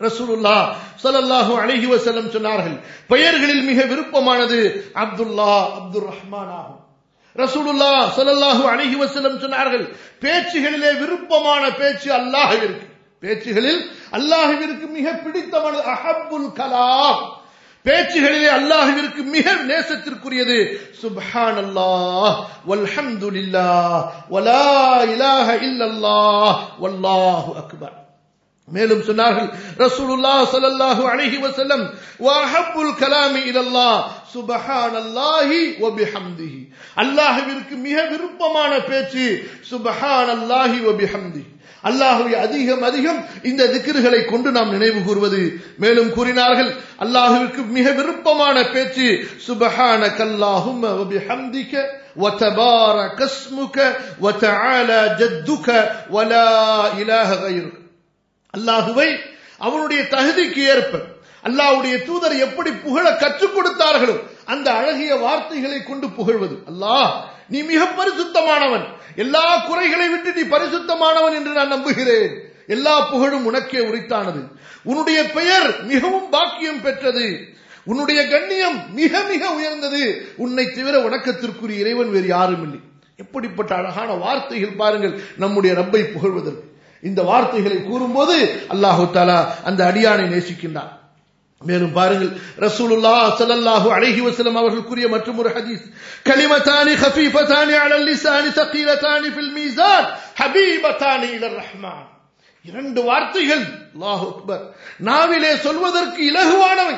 ரசூலுல்லாஹ் ஸல்லல்லாஹு அலைஹி வஸல்லம் சொன்னார்கள், பெயர்களில் மிக விருப்பமானது அப்துல்லா அப்துர் ரஹ்மான் ஆகும். ரசூலுல்லாஹ் ஸல்லல்லாஹு அலைஹி வஸல்லம் சொன்னார்கள், பேச்சுகளிலே விருப்பமான பேச்சு அல்லாஹ்விற்கு, பேச்சுகளில் அல்லாஹ்விற்கு மிக பிடித்தமானது அஹப்புல் கலாம், பேச்சுகளிலே அல்லாஹ்விற்கு மிக நேசத்திற்குரியது சுப்ஹானல்லாஹ் வல்ஹம்துலில்லாஹ் வலா இலாஹ இல்லல்லாஹ் வல்லாஹு அக்பர். மேலும் சொன்னார்கள் ரசூலுல்லாஹ் ஸல்லல்லாஹு அலைஹி வஸல்லம், வஹப்புல் கலாமி இலல்லாஹ் சுப்ஹானல்லாஹி வ பிஹம்திஹி, அல்லாஹ்விற்கு மிக விருப்பமான பேச்சு சுப்ஹானல்லாஹி வ பிஹம்திஹி, அல்லாஹ்வை அதிகம் அதிகம் இந்த திக்ர்களை கொண்டு நாம் நினைவு கூறுவது. மேலும் கூறினார்கள், அல்லாஹ்விற்கு மிக விருப்பமான பேச்சு சுப்ஹானக்கல்லாஹும்ம வ பிஹம்திக வ தபாரக ஸ்முக வ தஆலா ஜத்துக வ லா இலாஹ கைருக. அல்லாஹுவை அவனுடைய தகுதிக்கு ஏற்ப அல்லாஹ்வுடைய தூதர் எப்படி புகழ கற்றுக் கொடுத்தார்களோ அந்த அழகிய வார்த்தைகளை கொண்டு புகழ்வது. அல்லாஹ் நீ மிக பரிசுத்தமானவன், எல்லா குறைகளை விட்டு நீ பரிசுத்தமானவன் என்று நான் நம்புகிறேன், எல்லா புகழும் உனக்கே உரித்தானது, உன்னுடைய பெயர் மிகவும் பாக்கியம் பெற்றது, உன்னுடைய கண்ணியம் மிக மிக உயர்ந்தது, உன்னை தவிர வணக்கத்திற்குரிய இறைவன் வேறு யாரும் இல்லை. எப்படிப்பட்ட அழகான வார்த்தைகள் பாருங்கள் நம்முடைய ரப்பை புகழ்வதற்கு. இந்த வார்த்தைகளை கூறும்போது அல்லாஹு தஆலா அந்த அடியானை நேசிக்கின்றான். மேலும் பாருங்கள் ரசூலுல்லாஹ் ஸல்லல்லாஹு அலைஹி வஸல்லம் அவர்கள் கூறிய மற்றொரு ஹதீஸ், கலிமதானி கஃபீஃபதானி அலல் லிசானி ஸகீலதானி ஃபில் மீசான் ஹபீபதானி இலர் ரஹ்மான். இரண்டு வார்த்தைகள் அல்லாஹு அக்பர், நாவிலே சொல்வதற்கு இலகுவானவை,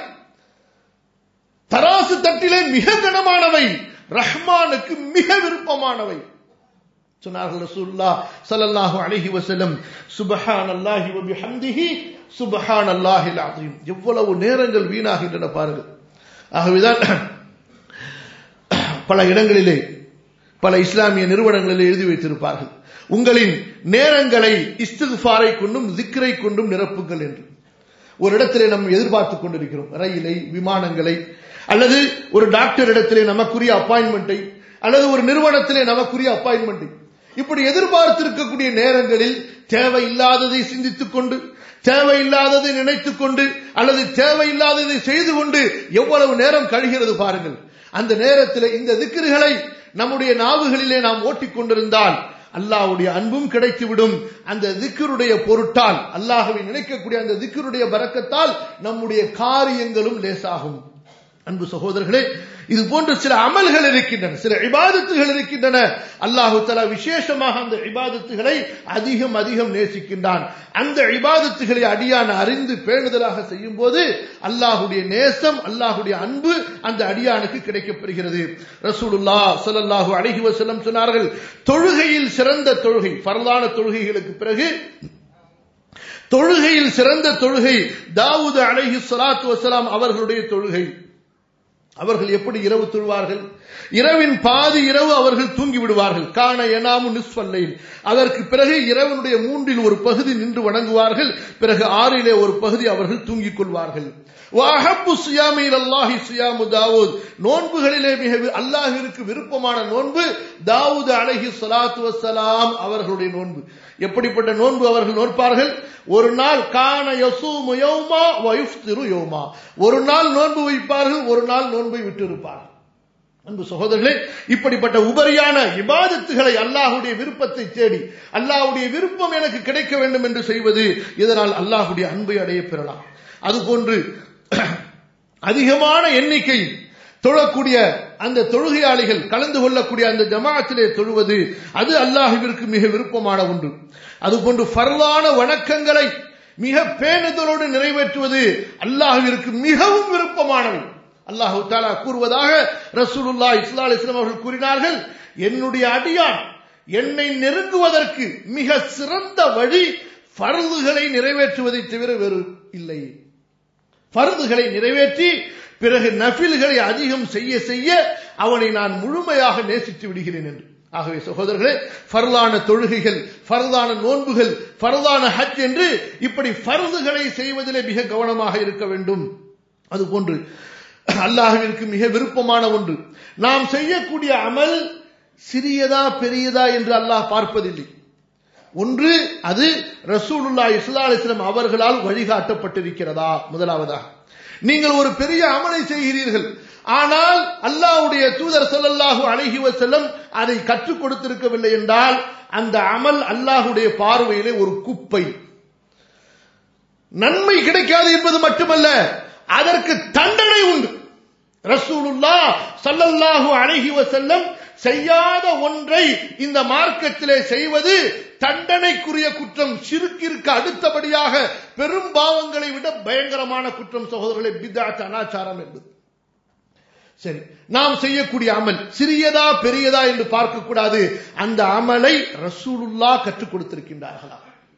தராசு தட்டிலே மிக கனமானவை, ரஹ்மானுக்கு மிக விருப்பமானவை. சொன்னார்கள் ரசூலுல்லாஹ் ஸல்லல்லாஹு அலைஹி வஸல்லம், சுப்ஹானல்லாஹி வ பிஹம்திஹி சுப்ஹானல்லாஹில் அஸீம். எவ்வளவு நேரங்கள் வீணாகின்றன பாருங்கள். ஆகவேதான் பல இடங்களிலே பல இஸ்லாமிய நிறுவனங்களிலே எழுதி வைத்திருப்பார்கள், உங்களின் நேரங்களை இஸ்திக்ஃபாரை கொண்டும் zikரை கொண்டும் நிரப்புங்கள் என்று. ஒரு இடத்திலே நாம் எதிர்பார்த்துக் கொண்டிருக்கிறோம், ரயிலை, விமானங்களை, அல்லது ஒரு டாக்டர் இடத்திலே நமக்குரிய அப்பாயின்மெண்டை, அல்லது ஒரு நிறுவனத்திலே நமக்குரிய அப்பாயின்மெண்டை, இப்படி எதிர்பார்த்திருக்கக்கூடிய நேரங்களில் தேவையில்லாததை சிந்தித்துக் கொண்டு, தேவையில்லாததை நினைத்துக் கொண்டு, அல்லது தேவையில்லாததை செய்து கொண்டு எவ்வளவு நேரம் கழிகிறது பாருங்கள். அந்த நேரத்தில் இந்த திக்ர்களை நம்முடைய நாவுகளிலே நாம் ஓட்டிக்கொண்டிருந்தால் அல்லாஹ்வுடைய அன்பும் கிடைத்துவிடும். அந்த திக்ருடைய பொருட்டால், அல்லாஹ்வை நினைக்கக்கூடிய அந்த திக்ருடைய பரக்கத்தால் நம்முடைய காரியங்களும் லேசாகும். அன்பு சகோதரர்களே, இது போன்ற சில அமல்கள் இருக்கின்றன, சில இபாதத்துகள் இருக்கின்றன. அல்லாஹு தஆலா விசேஷமாக அந்த இபாதத்துகளை அதிகம் அதிகம் நேசிக்கின்றான். அந்த இபாதத்துகளை அடியான் அறிந்து பேணுதலாக செய்யும் போது அல்லாஹ்வுடைய நேசம், அல்லாஹ்வுடைய அன்பு அந்த அடியானுக்கு கிடைக்கப்பெறுகிறது. ரசூலுல்லாஹ் ஸல்லல்லாஹு அலைஹி வஸல்லம் சொன்னார்கள், தொழுகையில் சிறந்த தொழுகை, ஃபர்லான தொழுகைகளுக்கு பிறகு தொழுகையில் சிறந்த தொழுகை தாவூத் அலைஹி ஸலாத்து வஸலாம் அவர்களுடைய தொழுகை. அவர்கள் எப்படி இரவு தொழுவார்கள்? இரவின் பாதி இரவு அவர்கள் தூங்கி விடுவார்கள். கான யனாமு நிஸ்ஃபல் லைல், அதற்கு பிறகு இரவினுடைய மூன்றில் ஒரு பகுதி நின்று வணங்குவார்கள், பிறகு ஆறிலே ஒரு பகுதி அவர்கள் தூங்கிக் கொள்வார்கள். வஹப்பு ஸியாமி இலல்லாஹி ஸியாமு தாவூத், நோன்புகளிலே மிக அல்லாஹ்விற்கு விருப்பமான நோன்பு தாவூத் அலைஹி ஸலாத்து வஸ்ஸலாம் அவர்களுடைய நோன்பு. எப்படிப்பட்ட நோன்பு அவர்கள் நோற்பார்கள்? ஒரு நாள் கான யஸூமு யௌமா வ யுஃப்திரு யௌமா, ஒரு நாள் நோன்பு வைப்பார்கள், ஒரு நாள் நோன்பை விட்டு இருப்பார்கள். அன்பு சகோதரர்களே, இப்படிப்பட்ட உபரியான இபாதத்துகளை அல்லாஹ்வுடைய விருப்பத்தை தேடி, அல்லாஹ்வுடைய விருப்பம் எனக்கு கிடைக்க வேண்டும் என்று செய்வது, இதனால் அல்லாஹ்வுடைய அன்பை அடைய பெறலாம். அதுபோன்று அதிகமான எண்ணிக்கை தொழக்கூடிய அந்த தொழுகையாளிகள் கலந்து கொள்ளக்கூடிய அந்த ஜமாஅத்திலே தொழுவது, அது அல்லாஹ்விற்கு மிக விருப்பமான ஒன்று. அதுபோன்று ஃபர்லான வணக்கங்களை மிக பேணுதலோடு நிறைவேற்றுவது அல்லாஹ்விற்கு மிகவும் விருப்பமானவை. அல்லாஹ் தஆலா கூறுவதாக ரசூலுல்லாஹி ஸல்லல்லாஹு அலைஹி வஸல்லம் அவர்கள் கூறினார்கள், என்னுடைய அடியான் என்னை நெருங்குவதற்கு மிக சிறந்த வழி ஃபர்துகளை நிறைவேற்றுவதை தவிர வேறு இல்லை. ஃபர்துகளை நிறைவேற்றி பிறகு நஃபில்களை அதிகம் செய்ய செய்ய அவனை நான் முழுமையாக நேசித்து விடுகிறேன் என்று. ஆகவே சகோதரர்களே, ஃபர்லான தொழுகைகள், ஃபர்லான நோன்புகள், ஃபர்லான ஹஜ் என்று இப்படி ஃபர்துகளை செய்வதிலே மிக கவனமாக இருக்க வேண்டும். அதுபோன்று அல்லாஹ்விற்கு மிக விருப்பமான ஒன்று, நாம் செய்யக்கூடிய அமல் சிறியதா பெரியதா என்று அல்லாஹ் பார்ப்பதில்லை. ஒன்று, அது ரசூலுல்லாஹி ஸல்லல்லாஹு அலைஹி வஸல்லம் அவர்களால் வழிகாட்டப்பட்டிருக்கிறதா? முதலாவதாக, நீங்கள் ஒரு பெரிய அமலை செய்கிறீர்கள், ஆனால் அல்லாஹ்வுடைய தூதர் ஸல்லல்லாஹு அலைஹி வஸல்லம் அதை கற்றுக் கொடுத்திருக்கவில்லை என்றால் அந்த அமல் அல்லாஹ்வுடைய பார்வையிலே ஒரு குப்பை. நன்மை கிடைக்காது என்பது மட்டுமல்ல, அதற்கு தண்டனை உண்டு. ரசூலுல்லாஹ் ஸல்லல்லாஹு அலைஹி வஸல்லம் செய்யாத ஒன்றை இந்த மார்க்கத்திலே செய்வது தண்டனைக்குரிய குற்றம். ஷிர்கிற்கு அடுத்தபடியாக பெரும் பாவங்களை விட பயங்கரமான குற்றம் சகோதரர்களே பித்அத், அனாச்சாரம் என்பது. சரி, நாம் செய்யக்கூடிய அமல் சிறியதா பெரியதா என்று பார்க்க கூடாது. அந்த அமலை ரசூலுல்லாஹ் கற்றுக் கொடுத்திருக்கின்றார்களா?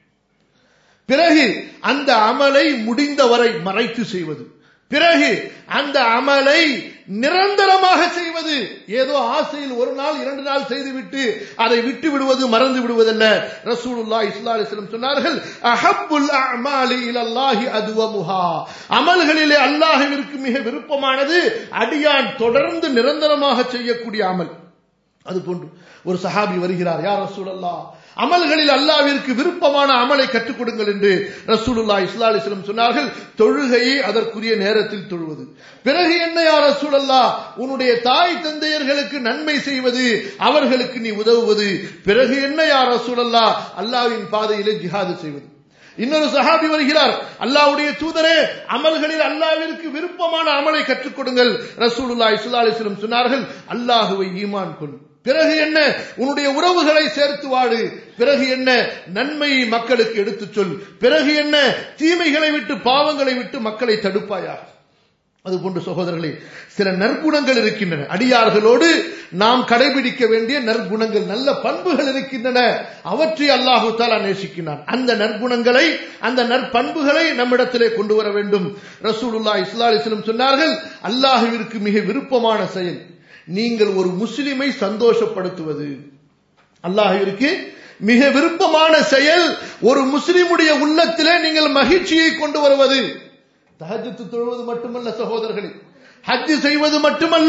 பிறகு அந்த அமலை முடிந்தவரை மறைத்து செய்வது, பிறகு அந்த அமலை நிரந்தரமாக செய்வது. ஏதோ ஆசையில் ஒரு நாள் இரண்டு நாள் செய்துவிட்டு அதை விட்டு விடுவது, மறந்து விடுவதல்ல. ரசூலுல்லாஹி ஸல்லல்லாஹு அலைஹி வஸல்லம் சொன்னார்கள், அஹப்புல் அஅமாலி இலல்லாஹி அத்வமுஹா, அமல்களிலே அல்லாஹ்விற்கு மிக விருப்பமானது அடியான் தொடர்ந்து நிரந்தரமாக செய்யக்கூடிய அமல். அதுபோன்று ஒரு சஹாபி வருகிறார், யா ரசூலல்லாஹ், அமல்களில் அல்லாஹ்விற்கு விருப்பமான அமலை கற்றுக் கொடுங்கள் என்று ரசூலுல்லாஹி ஸல்லல்லாஹு அலைஹி வஸல்லம் சொன்னார்கள். தொழுகையை அதற்குரிய நேரத்தில் தொழுவது. பிறகு என்ன யா ரசூலல்லாஹ்? உன்னுடைய தாய் தந்தையர்களுக்கு நன்மை செய்வது, அவர்களுக்கு நீ உதவுவது. பிறகு என்ன யா ரசூலல்லாஹ்? அல்லாஹ்வின் பாதையிலே ஜிஹாது செய்வது. இன்னொரு சஹாபி வருகிறார், அல்லாஹ்வுடைய தூதரே, அமல்களில் அல்லாஹ்விற்கு விருப்பமான அமலை கற்றுக் கொடுங்கள். ரசூலுல்லாஹி ஸல்லல்லாஹு அலைஹி வஸல்லம் சொன்னார்கள், அல்லாஹ்வை ஈமான் கொள். பிறகு என்ன? உன்னுடைய உறவுகளை சேர்த்து வாடு. பிறகு என்ன? நன்மையை மக்களுக்கு எடுத்துச் சொல். பிறகு என்ன? தீமைகளை விட்டு, பாவங்களை விட்டு மக்களை தடுப்பாயாக. அதுபோன்று சகோதரர்களே, சில நற்குணங்கள் இருக்கின்றன. அடியார்களோடு நாம் கடைபிடிக்க வேண்டிய நற்குணங்கள், நல்ல பண்புகள் இருக்கின்றன. அவற்றை அல்லாஹு தஆலா நேசிக்கிறான். அந்த நற்குணங்களை, அந்த நற்பண்புகளை நம்மிடத்திலே கொண்டு வர வேண்டும். ரசூலுல்லாஹி ஸல்லல்லாஹு அலைஹி வஸல்லம் சொன்னார்கள், அல்லாஹ்விற்கு மிக விருப்பமான செயல் நீங்கள் ஒரு முஸ்லிமை சந்தோஷப்படுத்துவது. அல்லாஹ்விற்கு மிக விருப்பமான செயல் ஒரு முஸ்லிமுடைய உள்ளத்திலே நீங்கள் மகிழ்ச்சியை கொண்டு வருவது. தஹஜ்ஜுத் தொழுவது மட்டுமல்ல சகோதரர்களே, ஹஜ் செய்வது மட்டுமல்ல,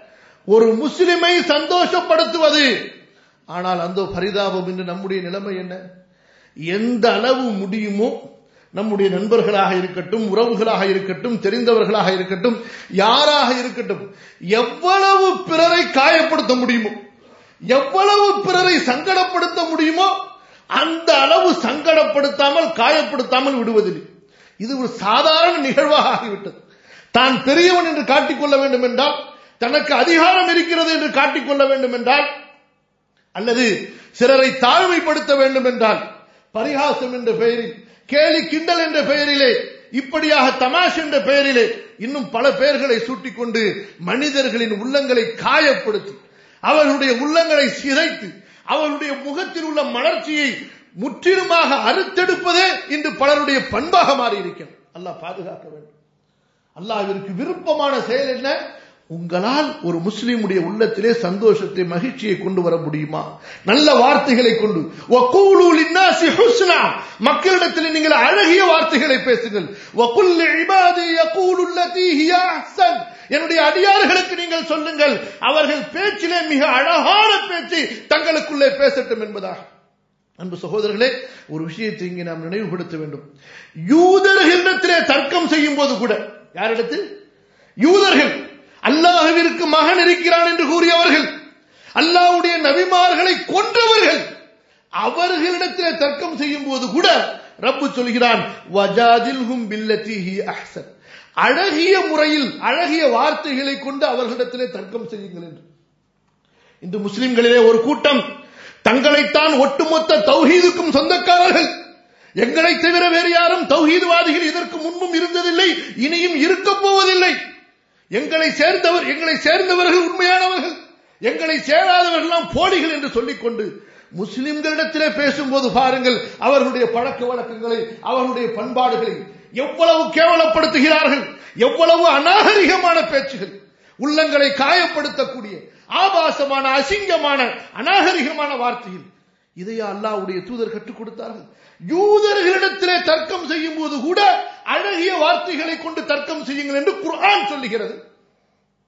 ஒரு முஸ்லிமை சந்தோஷப்படுத்துவது. ஆனால் அந்த பரிதாபம் இன்று நம்முடைய நிலைமை என்ன? எந்த அளவு முடியுமோ நம்முடைய நண்பர்களாக இருக்கட்டும், உறவுகளாக இருக்கட்டும், தெரிந்தவர்களாக இருக்கட்டும், யாராக இருக்கட்டும், எவ்வளவு பிறரை காயப்படுத்த முடியுமோ, எவ்வளவு பிறரை சங்கடப்படுத்த முடியுமோ அந்த அளவு சங்கடப்படுத்தாமல், காயப்படுத்தாமல் விடுவதில்லை. இது ஒரு சாதாரண நிகழ்வாக ஆகிவிட்டது. தான் பெரியவன் என்று காட்டிக்கொள்ள வேண்டும் என்றால், தனக்கு அதிகாரம் இருக்கிறது என்று காட்டிக்கொள்ள வேண்டும் என்றால், அல்லது சிலரை தாழ்மைப்படுத்த வேண்டும் என்றால், பரிகாசம் என்ற பெயரில், கேலி கிண்டல் என்ற பெயரிலே, இப்படியாக தமாஷ் என்ற பெயரிலே இன்னும் பல பெயர்களை சூட்டிக்கொண்டு மனிதர்களின் உள்ளங்களை காயப்படுத்தி, அவர்களுடைய உள்ளங்களை சிதைத்து, அவர்களுடைய முகத்தில் உள்ள மலர்ச்சியை முற்றிலுமாக அறுத்தெடுப்பதே இன்று பலருடைய பண்பாக மாறி இருக்கிறது. அல்லாஹ் பாதுகாக்க வேண்டும். அல்லாஹ்விற்கு விருப்பமான செயல் என்ன? உங்களால் ஒரு முஸ்லிமுடைய உள்ளத்திலே சந்தோஷத்தை, மகிழ்ச்சியை கொண்டு வர முடியுமா? நல்ல வார்த்தைகளை கொண்டு, வகூலு லின்னாஸி ஹுஸ்னா, மக்களிடத்தில் நீங்கள் அழகிய வார்த்தைகளை பேசுங்கள். வகுல் லிஇபாதி யகூலு அல்லதி ஹிய அஹ்ஸன், என்னுடைய அடியார்களுக்கு நீங்கள் சொல்லுங்கள், அவர்கள் பேச்சிலே மிக அழகான பேச்சு தங்களுக்குள்ளே பேசட்டும் என்பதாக. அன்பு சகோதரர்களே, ஒரு விஷயத்தை இங்கே நாம் நினைவுபடுத்த வேண்டும். யூதர்களிடத்திலே தர்க்கம் செய்யும் போது கூட, யாரிடத்தில்? யூதர்கள், அல்லாஹ்விற்கு மகன் இருக்கிறான் என்று கூறியவர்கள், அல்லாஹ்வுடைய நபிமார்களை கொன்றவர்கள், அவர்களிடத்திலே தர்க்கம் செய்யும் போது கூட ரப்பு சொல்கிறான், வஜாதில்ஹும் பில்லதி ஹி அஹ்ஸன், அழகிய முறையில், அழகிய வார்த்தைகளை கொண்டு அவர்களிடத்திலே தர்க்கம் செய்யுங்கள் என்று. இந்த முஸ்லிம்களிலே ஒரு கூட்டம் தங்களைத்தான் ஒட்டுமொத்த தௌஹீதுக்கும் சொந்தக்காரர்கள், எங்களை தவிர வேறு யாரும் தௌஹீத்வாதிகள் இதற்கு முன்பும் இருந்ததில்லை, இனியும் இருக்க போவதில்லை, எங்களை சேர்ந்தவர் எங்களை சேர்ந்தவர்கள் உண்மையானவர்கள், எங்களை சேராதவர்கள் போலிகள் என்று சொல்லிக்கொண்டு முஸ்லிம்களிடத்திலே பேசும்போது பாருங்கள் அவர்களுடைய பழக்க வழக்கங்களை, அவர்களுடைய பண்பாடுகளை எவ்வளவு கேவலப்படுத்துகிறார்கள், எவ்வளவு அநாகரிகமான பேச்சுகள், உள்ளங்களை காயப்படுத்தக்கூடிய ஆபாசமான, அசிங்கமான, அநாகரிகமான வார்த்தைகள். இதையா அல்லாஹ்வுடைய தூதர் கற்றுக் கொடுத்தார்கள்? யூதர்களிடத்திலே தர்க்கம் செய்யும் போது கூட அழகிய வார்த்தைகளை கொண்டு தர்க்கம் செய்யுங்கள் என்று குர்ஆன் சொல்லுகிறது.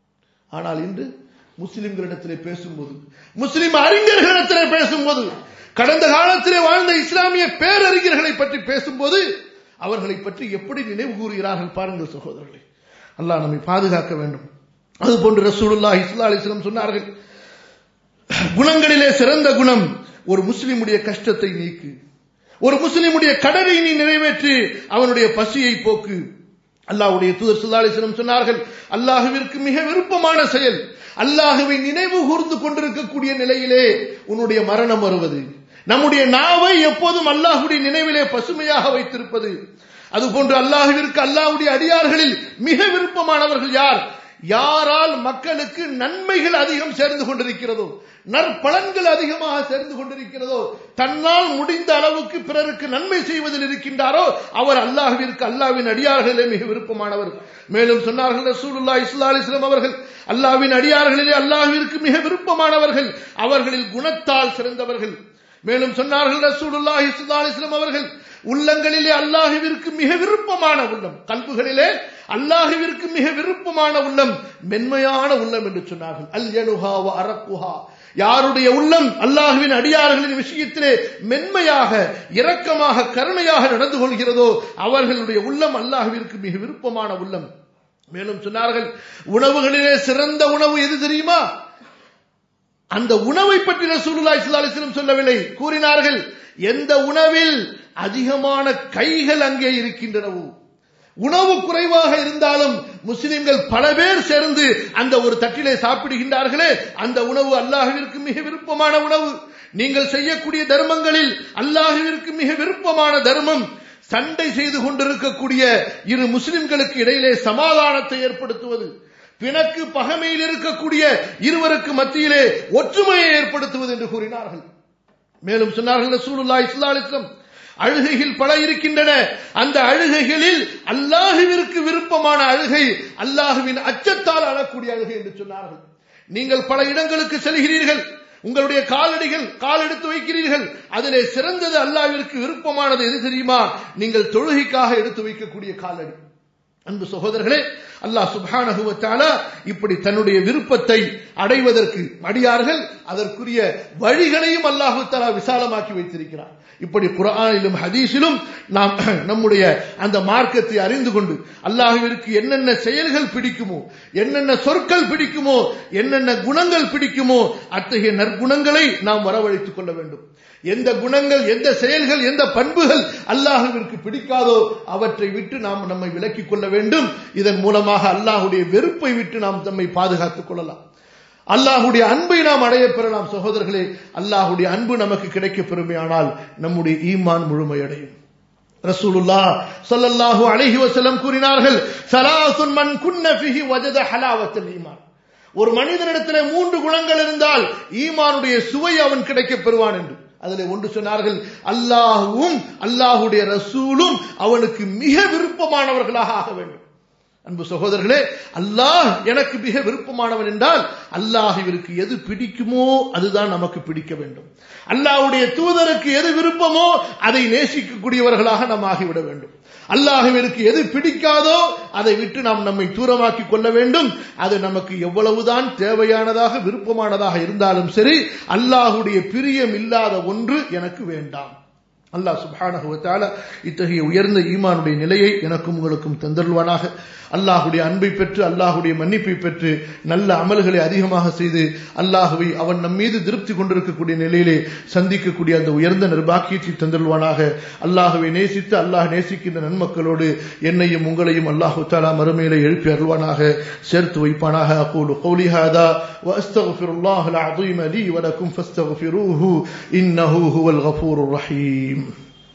ஆனால் இன்று முஸ்லிம்களிடத்திலே பேசும்போது, முஸ்லிம் அறிஞர்களிடத்திலே பேசும்போது, கடந்த காலத்திலே வாழ்ந்த இஸ்லாமிய பேரறிஞர்களை பற்றி பேசும்போது அவர்களை பற்றி எப்படி நினைவு கூறுகிறார்கள் பாருங்கள் சகோதரர்களே. அல்லாஹ் நம்மை பாதுகாக்க வேண்டும். அதுபோன்று ரசூலுல்லாஹி ஸல்லல்லாஹு அலைஹி வஸல்லம் சொன்னார்கள், குணங்களிலே சிறந்த குணம் ஒரு முஸ்லிமுடைய கஷ்டத்தை நீக்கு, ஒரு முஸ்லிமுடைய கடனை நீ நிறைவேற்றி அவனுடைய பசியை போக்கு. அல்லாஹ்வுடைய தூதர் ஸல்லல்லாஹு அலைஹி வஸல்லம் சொன்னார்கள், அல்லாஹ்விற்கு மிக விருப்பமான செயல் அல்லாஹ்வை நினைவு கூர்ந்து கொண்டிருக்கக்கூடிய நிலையிலே உன்னுடைய மரணம் வருவது, நம்முடைய நாவை எப்போதும் அல்லாஹ்வுடைய நினைவிலே பசுமையாக வைத்திருப்பது. அதுபோன்று அல்லாஹ்விற்கு அல்லாஹ்வுடைய அடியார்களில் மிக விருப்பமானவர்கள் யார்? யாரால் மக்களுக்கு நன்மைகள் அதிகம் சேர்ந்து கொண்டிருக்கிறதோ, நற்பலன்கள் அதிகமாக சேர்ந்து கொண்டிருக்கிறதோ, தன்னால் முடிந்த அளவுக்கு பிறருக்கு நன்மை செய்வதில் இருக்கின்றாரோ அவர் அல்லாஹ்விற்கு அல்லாஹ்வின் அடியார்களே மிக விருப்பமானவர். மேலும் சொன்னார்கள் ரசூலுல்லாஹி ஸல்லல்லாஹு அலைஹி வஸல்லம் அவர்கள், அல்லாஹ்வின் அடியார்களிலே அல்லாஹ்விற்கு மிக விருப்பமானவர்கள் அவர்களில் குணத்தால் சிறந்தவர்கள். மேலும் சொன்னார்கள் ரசூலுல்லாஹி ஸல்லல்லாஹு அலைஹி வஸல்லம் அவர்கள், உள்ளங்களிலே அல்லாஹ்விற்கு மிக விருப்பமான உள்ளம், கல்புகளிலே அல்லாஹ்விற்கு மிக விருப்பமான உள்ளம் மென்மையான உள்ளம் என்று சொன்னார்கள். அல் யனுஹா வ அரக்குஹா, யாருடைய உள்ளம் அல்லாஹ்வின் அடியார்களின் விஷயத்திலே மென்மையாக இரக்கமாக கருணையாக நடந்து கொள்கிறதோ அவர்களுடைய உள்ளம் அல்லாஹ்விற்கு மிக விருப்பமான உள்ளம். மேலும் சொன்னார்கள், உணவுகளிலே சிறந்த உணவு எது தெரியுமா? அந்த உணவை பற்றி ரசூலுல்லாஹி ஸல்லல்லாஹு அலைஹி வஸல்லம் சொல்லவில்லை, கூறினார்கள், எந்த உணவில் அதிகமான கைகள் அங்கே இருக்கின்றனவோ. உணவு குறைவாக இருந்தாலும் முஸ்லிம்கள் பல பேர் சேர்ந்து அந்த ஒரு தட்டிலே சாப்பிடுகின்றார்களே, அந்த உணவு அல்லாஹ்விற்கு மிக விருப்பமான உணவு. நீங்கள் செய்யக்கூடிய தர்மங்களில் அல்லாஹ்விற்கு மிக விருப்பமான தர்மம் சண்டை செய்து கொண்டிருக்கக்கூடிய இரு முஸ்லிம்களுக்கு இடையிலே சமாதானத்தை ஏற்படுத்துவது, பிணக்கு பகைமையில் இருக்கக்கூடிய இருவருக்கு மத்தியிலே ஒற்றுமையை ஏற்படுத்துவது என்று கூறினார்கள். மேலும் சொன்னார்கள் ரசூலுல்லாஹி ஸல்லல்லாஹு அலைஹி வஸல்லம், அழுகைகள் பல இருக்கின்றன, அந்த அழுகைகளில் அல்லாஹ்விற்கு விருப்பமான அழுகை அல்லாஹ்வின் அச்சத்தால் அழக்கூடிய அழுகை என்று சொன்னார்கள். நீங்கள் பல இடங்களுக்கு செல்கிறீர்கள், உங்களுடைய காலடிகள் கால் எடுத்து வைக்கிறீர்கள், அதிலே சிறந்தது அல்லாஹ்விற்கு விருப்பமானது எது தெரியுமா? நீங்கள் தொழுகைக்காக எடுத்து வைக்கக்கூடிய காலடி. அன்பு சகோதரர்களே, அல்லாஹ் சுப்ஹானஹு வ தஆலா இப்படி தன்னுடைய விருப்பத்தை அடைவதற்கு அடியார்கள் அதற்குரிய வழிகளையும் அல்லாஹ் தஆலா விசாலமாக்கி வைத்திருக்கிறார். இப்படி குர்ஆனிலும் ஹதீஸிலும் நாம் நம்முடைய அந்த மார்க்கத்தை அறிந்து கொண்டு அல்லாஹ்விற்கு என்னென்ன செயல்கள் பிடிக்குமோ, என்னென்ன சொற்கள் பிடிக்குமோ, என்னென்ன குணங்கள் பிடிக்குமோ அத்தகைய நற்குணங்களை நாம் வரவழைத்துக் கொள்ள வேண்டும். எந்த குணங்கள், எந்த செயல்கள், எந்த பண்புகள் அல்லாஹ்விற்கு பிடிக்காதோ அவற்றை விட்டு நாம் நம்மை விலக்கிக் கொள்ள வேண்டும். இதன் மூலமாக அல்லாஹ்வுடைய வெறுப்பை விட்டு நாம் நம்மை பாதுகாத்துக் கொள்ளலாம், அல்லாஹ்வுடைய அன்பை நாம் அடைய பெறலாம். சகோதரர்களே, அல்லாஹ்வுடைய அன்பு நமக்கு கிடைக்க பெறுமையானால் நம்முடைய ஈமான் முழுமையடையும். ரசூலுல்லாஹ் ஸல்லல்லாஹு அலைஹி வஸல்லம் கூறினார்கள், ஸலாத்துன் மன் குன்ன ஃபீஹி வஜத ஹலாவத்துல் ஈமான். ஒரு மனிதனிடத்திலே மூன்று குணங்கள் இருந்தால் ஈமானுடைய சுவை அவன் கிடைக்க பெறுவான் என்று. அதிலே ஒன்று சொன்னார்கள், அல்லாஹ்வும் அல்லாஹ்வுடைய ரசூலும் அவனுக்கு மிக விருப்பமானவர்களாக ஆக வேண்டும். அன்பு சகோதரர்களே, அல்லாஹ் எனக்கு மிக விருப்பமானவன் என்றால் அல்லாஹ்விற்கு எது பிடிக்குமோ அதுதான் நமக்கு பிடிக்க வேண்டும். அல்லாஹ்வுடைய தூதருக்கு எது விருப்பமோ அதை நேசிக்கக்கூடியவர்களாக நாம் ஆகிவிட வேண்டும். அல்லாஹ்விற்கு எது பிடிக்காதோ அதை விட்டு நாம் நம்மை தூரமாக்கி கொள்ள வேண்டும். அது நமக்கு எவ்வளவுதான் தேவையானதாக விருப்பமானதாக இருந்தாலும் சரி, அல்லாஹ்வுடைய பிரியம் இல்லாத ஒன்று எனக்கு வேண்டாம். அல்லாஹ் சுப்ஹானஹு வ தஆலா இத்தகைய உயர்ந்த ஈமானுடைய நிலையை எனக்கும் உங்களுக்கும் தந்தருள்வானாக. அல்லாஹ்வுடைய அன்பை பெற்று அல்லாஹ்வுடைய மன்னிப்பை பெற்று நல்ல அமல்களை அதிகமாக செய்து அல்லாஹ்வை அவன் நம் மீது திருப்தி கொண்டிருக்கக்கூடிய நிலையிலே சந்திக்கக்கூடிய அந்த உயர்ந்த நிர்பாக்கியத்தை தந்தருள்வானாக. அல்லாஹ்வை நேசித்து அல்லாஹ் நேசிக்கின்ற நன்மக்களோடு என்னையும் உங்களையும் அல்லாஹு தஆலா மறுமையிலே எழுப்பி அருள்வானாக, சேர்த்து வைப்பானாக. அகூலு கௌலி ஹாதா வ அஸ்தக்ஃபிருல்லாஹல் அஸீம் லீ வ லக்கும் ஃபஸ்தக்ஃபிரூஹு இன்னஹு ஹுவல் கஃபூருர் ரஹீம்.